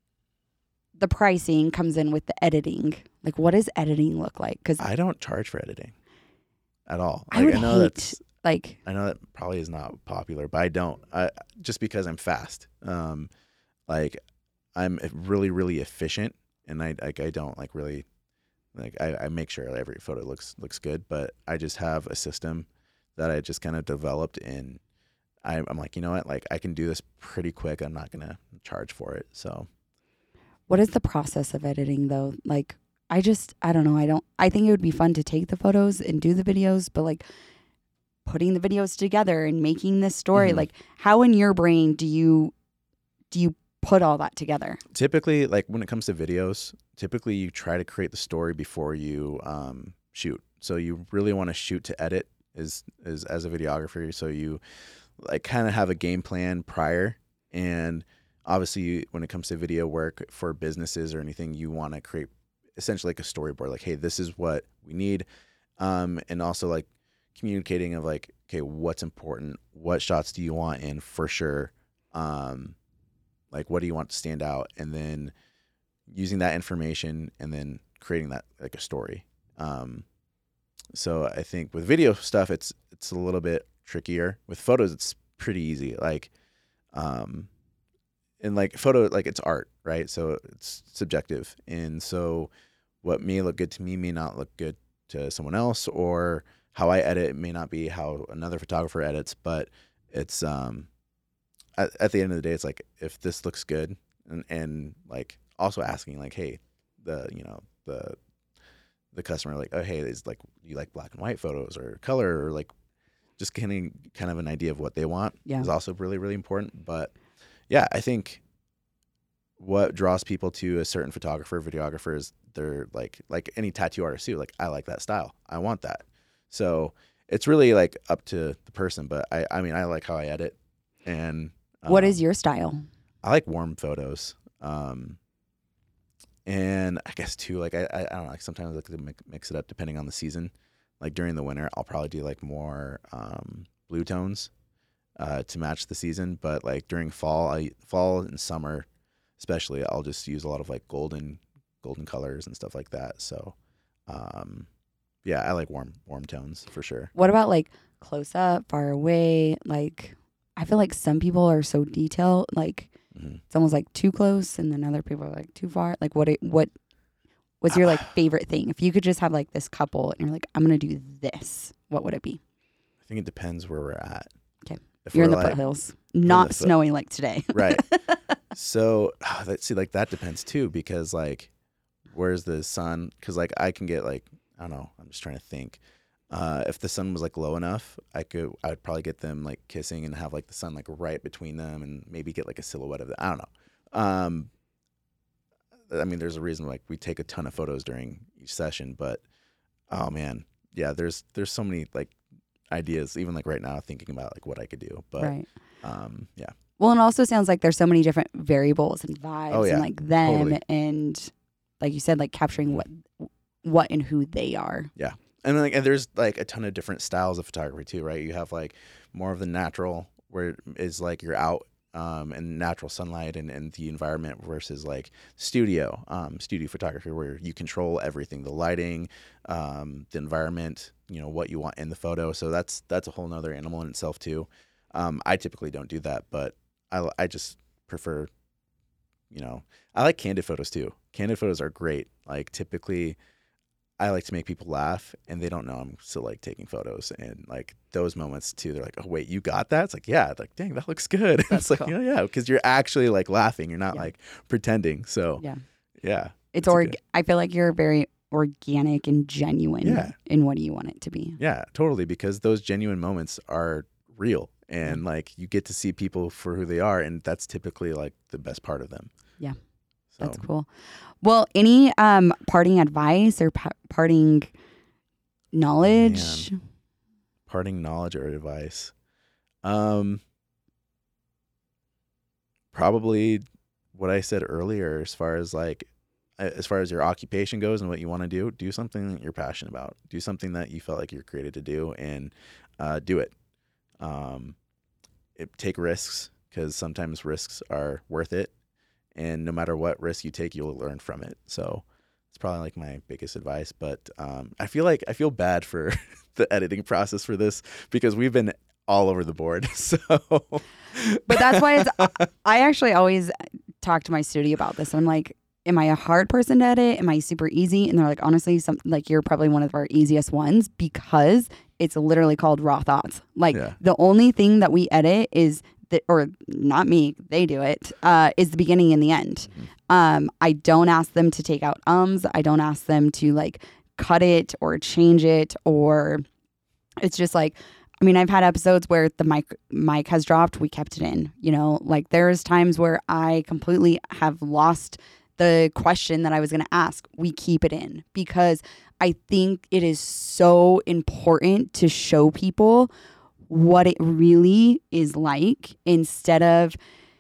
[SPEAKER 1] the pricing comes in with the editing. Like, what does editing look like? Because
[SPEAKER 2] I don't charge for editing at all.
[SPEAKER 1] I would
[SPEAKER 2] like, I know
[SPEAKER 1] hate
[SPEAKER 2] that's,
[SPEAKER 1] Like,
[SPEAKER 2] I know that probably is not popular, but I don't. I just because I'm fast. Um, like I'm really, really efficient, and I like I don't like really like I, I make sure every photo looks looks good. But I just have a system that I just kind of developed, and I, I'm like, you know what, like I can do this pretty quick. I'm not gonna charge for it. So,
[SPEAKER 1] what is the process of editing though? Like, I just, I don't know. I don't, I think it would be fun to take the photos and do the videos, but like putting the videos together and making this story,
[SPEAKER 2] mm-hmm.
[SPEAKER 1] like how in your brain do you, do you put all that together?
[SPEAKER 2] Typically, like when it comes to videos, typically you try to create the story before you um, shoot. So you really want to shoot to edit is, is as a videographer. So you like kind of have a game plan prior, and obviously when it comes to video work for businesses or anything, you want to create essentially like a storyboard, like, hey, this is what we need. Um, and also like communicating of like, okay, what's important? What shots do you want in for sure? Um, like, what do you want to stand out? And then using that information and then creating that like a story. Um, so I think with video stuff, it's, it's a little bit trickier. With photos, it's pretty easy. Like, um, and like photo, like it's art, right? So it's subjective. And so what may look good to me may not look good to someone else, or how I edit may not be how another photographer edits, but it's, um, at, at the end of the day, it's like, if this looks good, and, and like also asking like, hey, the, you know, the, the customer, like, oh, hey, is like, you like black and white photos or color, or like just getting kind of an idea of what they want
[SPEAKER 1] yeah.
[SPEAKER 2] is also really, really important. But yeah, I think what draws people to a certain photographer, videographer is they're like, like any tattoo artist too. Like, I like that style. I want that. So it's really like up to the person. But I, I mean, I like how I edit. And um,
[SPEAKER 1] what is your style?
[SPEAKER 2] I like warm photos. Um, and I guess too, like, I, I, I don't know, like sometimes I like to mix it up depending on the season. Like during the winter, I'll probably do like more um, blue tones uh, to match the season. But like during fall, I fall and summer, especially, I'll just use a lot of like golden, golden colors and stuff like that. So, um, yeah, I like warm, warm tones for sure.
[SPEAKER 1] What about like close up, far away? Like, I feel like some people are so detailed, like mm-hmm. it's almost like too close, and then other people are like too far. Like, what, what, what's your like favorite thing? If you could just have like this couple, and you're like, I'm gonna do this, what would it be?
[SPEAKER 2] I think it depends where we're at.
[SPEAKER 1] Okay, if you're in the
[SPEAKER 2] like,
[SPEAKER 1] foothills, not snowing like today,
[SPEAKER 2] right? So, oh, that, see, like that depends too, because like, where's the sun? Because like I can get like, I don't know. I'm just trying to think. Uh, if the sun was like low enough, I could, I would probably get them like kissing and have like the sun like right between them, and maybe get like a silhouette of it. I don't know. Um, I mean, there's a reason like we take a ton of photos during each session, but oh man, yeah, there's there's so many like ideas, even like right now thinking about like what I could do. But
[SPEAKER 1] right.
[SPEAKER 2] um, yeah.
[SPEAKER 1] Well, it also sounds like there's so many different variables and vibes
[SPEAKER 2] oh, yeah.
[SPEAKER 1] and like them
[SPEAKER 2] Totally.
[SPEAKER 1] And like you said, like capturing what what and who they are.
[SPEAKER 2] Yeah. And like, and there's like a ton of different styles of photography too, right? You have like more of the natural, where it is like you're out um, in natural sunlight and, and the environment, versus like studio, um, studio photography, where you control everything, the lighting, um, the environment, you know, what you want in the photo. So that's, that's a whole nother animal in itself too. Um, I typically don't do that, but I, I just prefer, you know, I like candid photos too. Candid photos are great. Like typically, I like to make people laugh, and they don't know I'm still like taking photos, and like those moments too. They're like, "Oh wait, you got that?" It's like, "Yeah." Like, "Dang, that looks good."
[SPEAKER 1] That's
[SPEAKER 2] it's
[SPEAKER 1] cool.
[SPEAKER 2] like, "Yeah, yeah," because you're actually like laughing. You're not
[SPEAKER 1] yeah.
[SPEAKER 2] like pretending. So
[SPEAKER 1] yeah,
[SPEAKER 2] yeah,
[SPEAKER 1] it's org. I feel like you're very organic and genuine
[SPEAKER 2] yeah.
[SPEAKER 1] in what you want it to be.
[SPEAKER 2] Yeah, totally. Because those genuine moments are real, and yeah. like you get to see people for who they are, and that's typically like the best part of them.
[SPEAKER 1] Yeah.
[SPEAKER 2] So.
[SPEAKER 1] That's cool. Well, any um, parting advice or pa- parting knowledge?
[SPEAKER 2] Man. Parting knowledge or advice? Um, probably what I said earlier, as far as like, as far as your occupation goes and what you want to do, do something that you're passionate about. Do something that you felt like you're created to do, and uh, do it. Um, it. Take risks, because sometimes risks are worth it. And no matter what risk you take, you'll learn from it. So it's probably like my biggest advice. But um, I feel like I feel bad for the editing process for this, because we've been all over the board. So,
[SPEAKER 1] but that's why it's, I actually always talk to my studio about this. I'm like, am I a hard person to edit? Am I super easy? And they're like, honestly, some, like you're probably one of our easiest ones, because it's literally called Raw Thoughts. Like
[SPEAKER 2] Yeah.
[SPEAKER 1] the only thing that we edit is the, or not me, they do it, uh, is the beginning and the end.
[SPEAKER 2] Mhm.
[SPEAKER 1] Um, I don't ask them to take out ums. I don't ask them to like cut it or change it, or it's just like, I mean, I've had episodes where the mic mic has dropped. We kept it in, you know, like there's times where I completely have lost the question that I was going to ask. We keep it in because I think it is so important to show people what it really is like instead of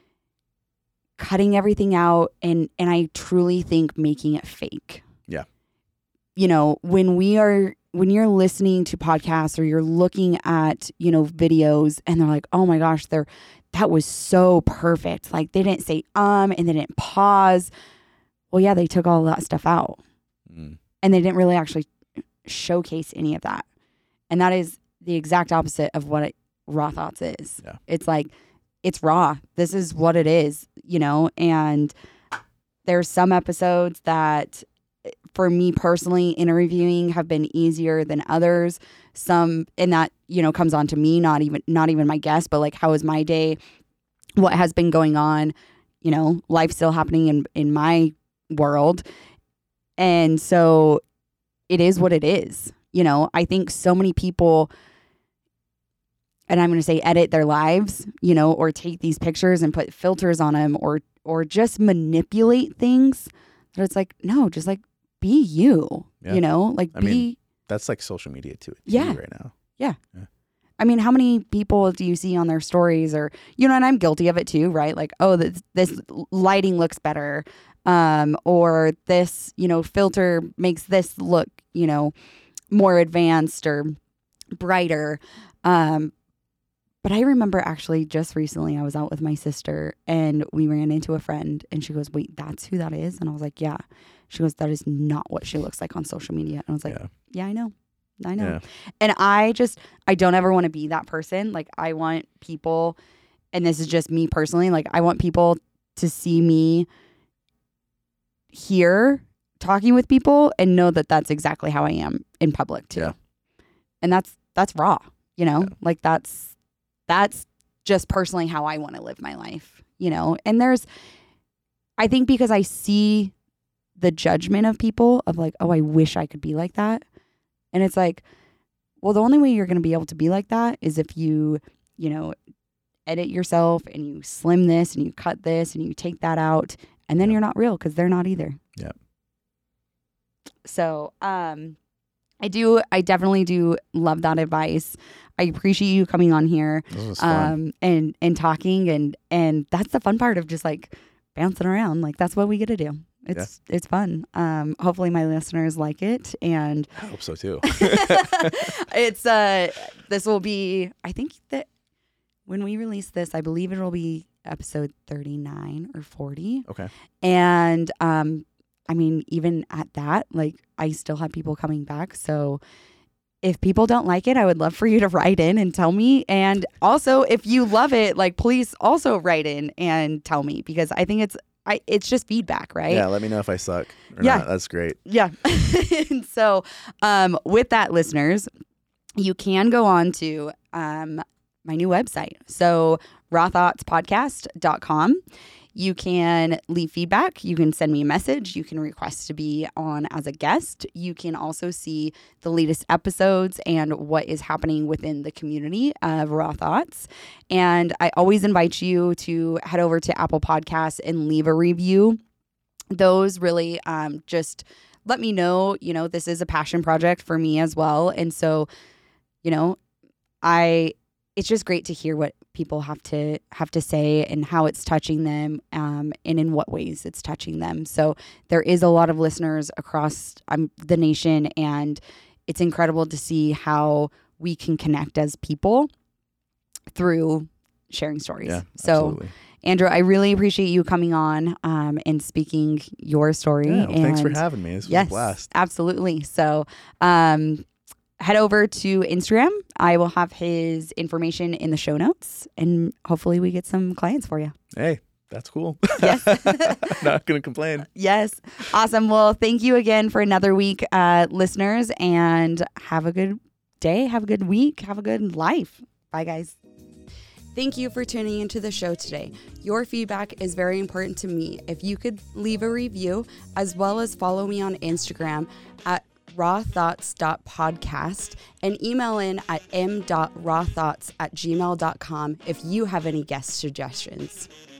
[SPEAKER 1] cutting everything out. And, and I truly think making it fake.
[SPEAKER 2] Yeah.
[SPEAKER 1] You know, when we are, when you're listening to podcasts or you're looking at, you know, videos and they're like, oh my gosh, they're, that was so perfect. Like they didn't say, um, and they didn't pause. Well, yeah, they took all that stuff out
[SPEAKER 2] Mm.
[SPEAKER 1] and they didn't really actually showcase any of that. And that is the exact opposite of what it, Raw Thoughts is.
[SPEAKER 2] Yeah.
[SPEAKER 1] It's like, it's raw. This is what it is, you know, and there's some episodes that for me personally, interviewing have been easier than others. Some, and that, you know, comes on to me, not even, not even my guest, but like, how is my day? What has been going on? You know, life still happening in, in my world. And so it is what it is. You know, I think so many people, and I'm going to say edit their lives, you know, or take these pictures and put filters on them, or, or just manipulate things that it's like, no, just like, be you,
[SPEAKER 2] Yeah.
[SPEAKER 1] you know, like
[SPEAKER 2] I
[SPEAKER 1] be.
[SPEAKER 2] mean, that's like social media to it
[SPEAKER 1] Yeah.
[SPEAKER 2] right now.
[SPEAKER 1] Yeah.
[SPEAKER 2] Yeah.
[SPEAKER 1] I mean, how many people do you see on their stories or, you know, and I'm guilty of it too, right? Like, oh, this, this lighting looks better. Um, or this, you know, filter makes this look, you know, more advanced or brighter. Um, but I remember actually just recently I was out with my sister and we ran into a friend and she goes, wait, that's who that is? And I was like, yeah. She goes, that is not what she looks like on social media. And I was like,
[SPEAKER 2] Yeah.
[SPEAKER 1] yeah, I know. I know.
[SPEAKER 2] Yeah.
[SPEAKER 1] And I just, I don't ever want to be that person. Like I want people, and this is just me personally, like I want people to see me here talking with people and know that that's exactly how I am in public too.
[SPEAKER 2] Yeah.
[SPEAKER 1] And that's, that's raw, you know,
[SPEAKER 2] Yeah.
[SPEAKER 1] like that's, that's just personally how I want to live my life, you know? And there's, I think because I see the judgment of people of like, oh, I wish I could be like that. And it's like, well, the only way you're going to be able to be like that is if you, you know, edit yourself and you slim this and you cut this and you take that out, and then
[SPEAKER 2] Yeah.
[SPEAKER 1] you're not real because they're not either.
[SPEAKER 2] Yeah.
[SPEAKER 1] So, um, I do, I definitely do love that advice. I appreciate you coming on here,
[SPEAKER 2] This was fun.
[SPEAKER 1] um, and, and talking, and, and that's the fun part of just like bouncing around. Like that's what we get to do. It's, it's fun. Um, hopefully my listeners like it, and
[SPEAKER 2] I hope so too.
[SPEAKER 1] it's, uh, this will be, I think that when we release this, I believe it will be episode thirty-nine or forty.
[SPEAKER 2] Okay.
[SPEAKER 1] And, um, I mean, even at that, like I still have people coming back. So if people don't like it, I would love for you to write in and tell me. And also if you love it, like please also write in and tell me, because I think it's, I, it's just feedback, right?
[SPEAKER 2] Yeah. Let me know if I suck or
[SPEAKER 1] Yeah.
[SPEAKER 2] not. That's great.
[SPEAKER 1] Yeah. And so um, with that, listeners, you can go on to um, my new website. So raw thoughts podcast dot com. You can leave feedback. You can send me a message. You can request to be on as a guest. You can also see the latest episodes and what is happening within the community of Raw Thoughts. And I always invite you to head over to Apple Podcasts and leave a review. Those really um, just let me know, you know, this is a passion project for me as well. And so, you know, I, it's just great to hear what people have to have to say and how it's touching them, um, and in what ways it's touching them. So there is a lot of listeners across um, the nation, and it's incredible to see how we can connect as people through sharing stories.
[SPEAKER 2] Yeah.
[SPEAKER 1] So
[SPEAKER 2] Absolutely.
[SPEAKER 1] Andrew, I really appreciate you coming on um, and speaking your story.
[SPEAKER 2] Yeah, well,
[SPEAKER 1] and
[SPEAKER 2] thanks for having me. This was
[SPEAKER 1] yes,
[SPEAKER 2] a blast.
[SPEAKER 1] absolutely. So um, head over to Instagram. I will have his information in the show notes, and hopefully we get some clients for you.
[SPEAKER 2] Hey, that's cool.
[SPEAKER 1] Yes.
[SPEAKER 2] Not going to complain.
[SPEAKER 1] Yes. Awesome. Well, thank you again for another week, uh, listeners, and have a good day. Have a good week. Have a good life. Bye, guys. Thank you for tuning into the show today. Your feedback is very important to me. If you could leave a review as well as follow me on Instagram at raw thoughts dot podcast and email in at m dot raw thoughts at gmail dot com if you have any guest suggestions.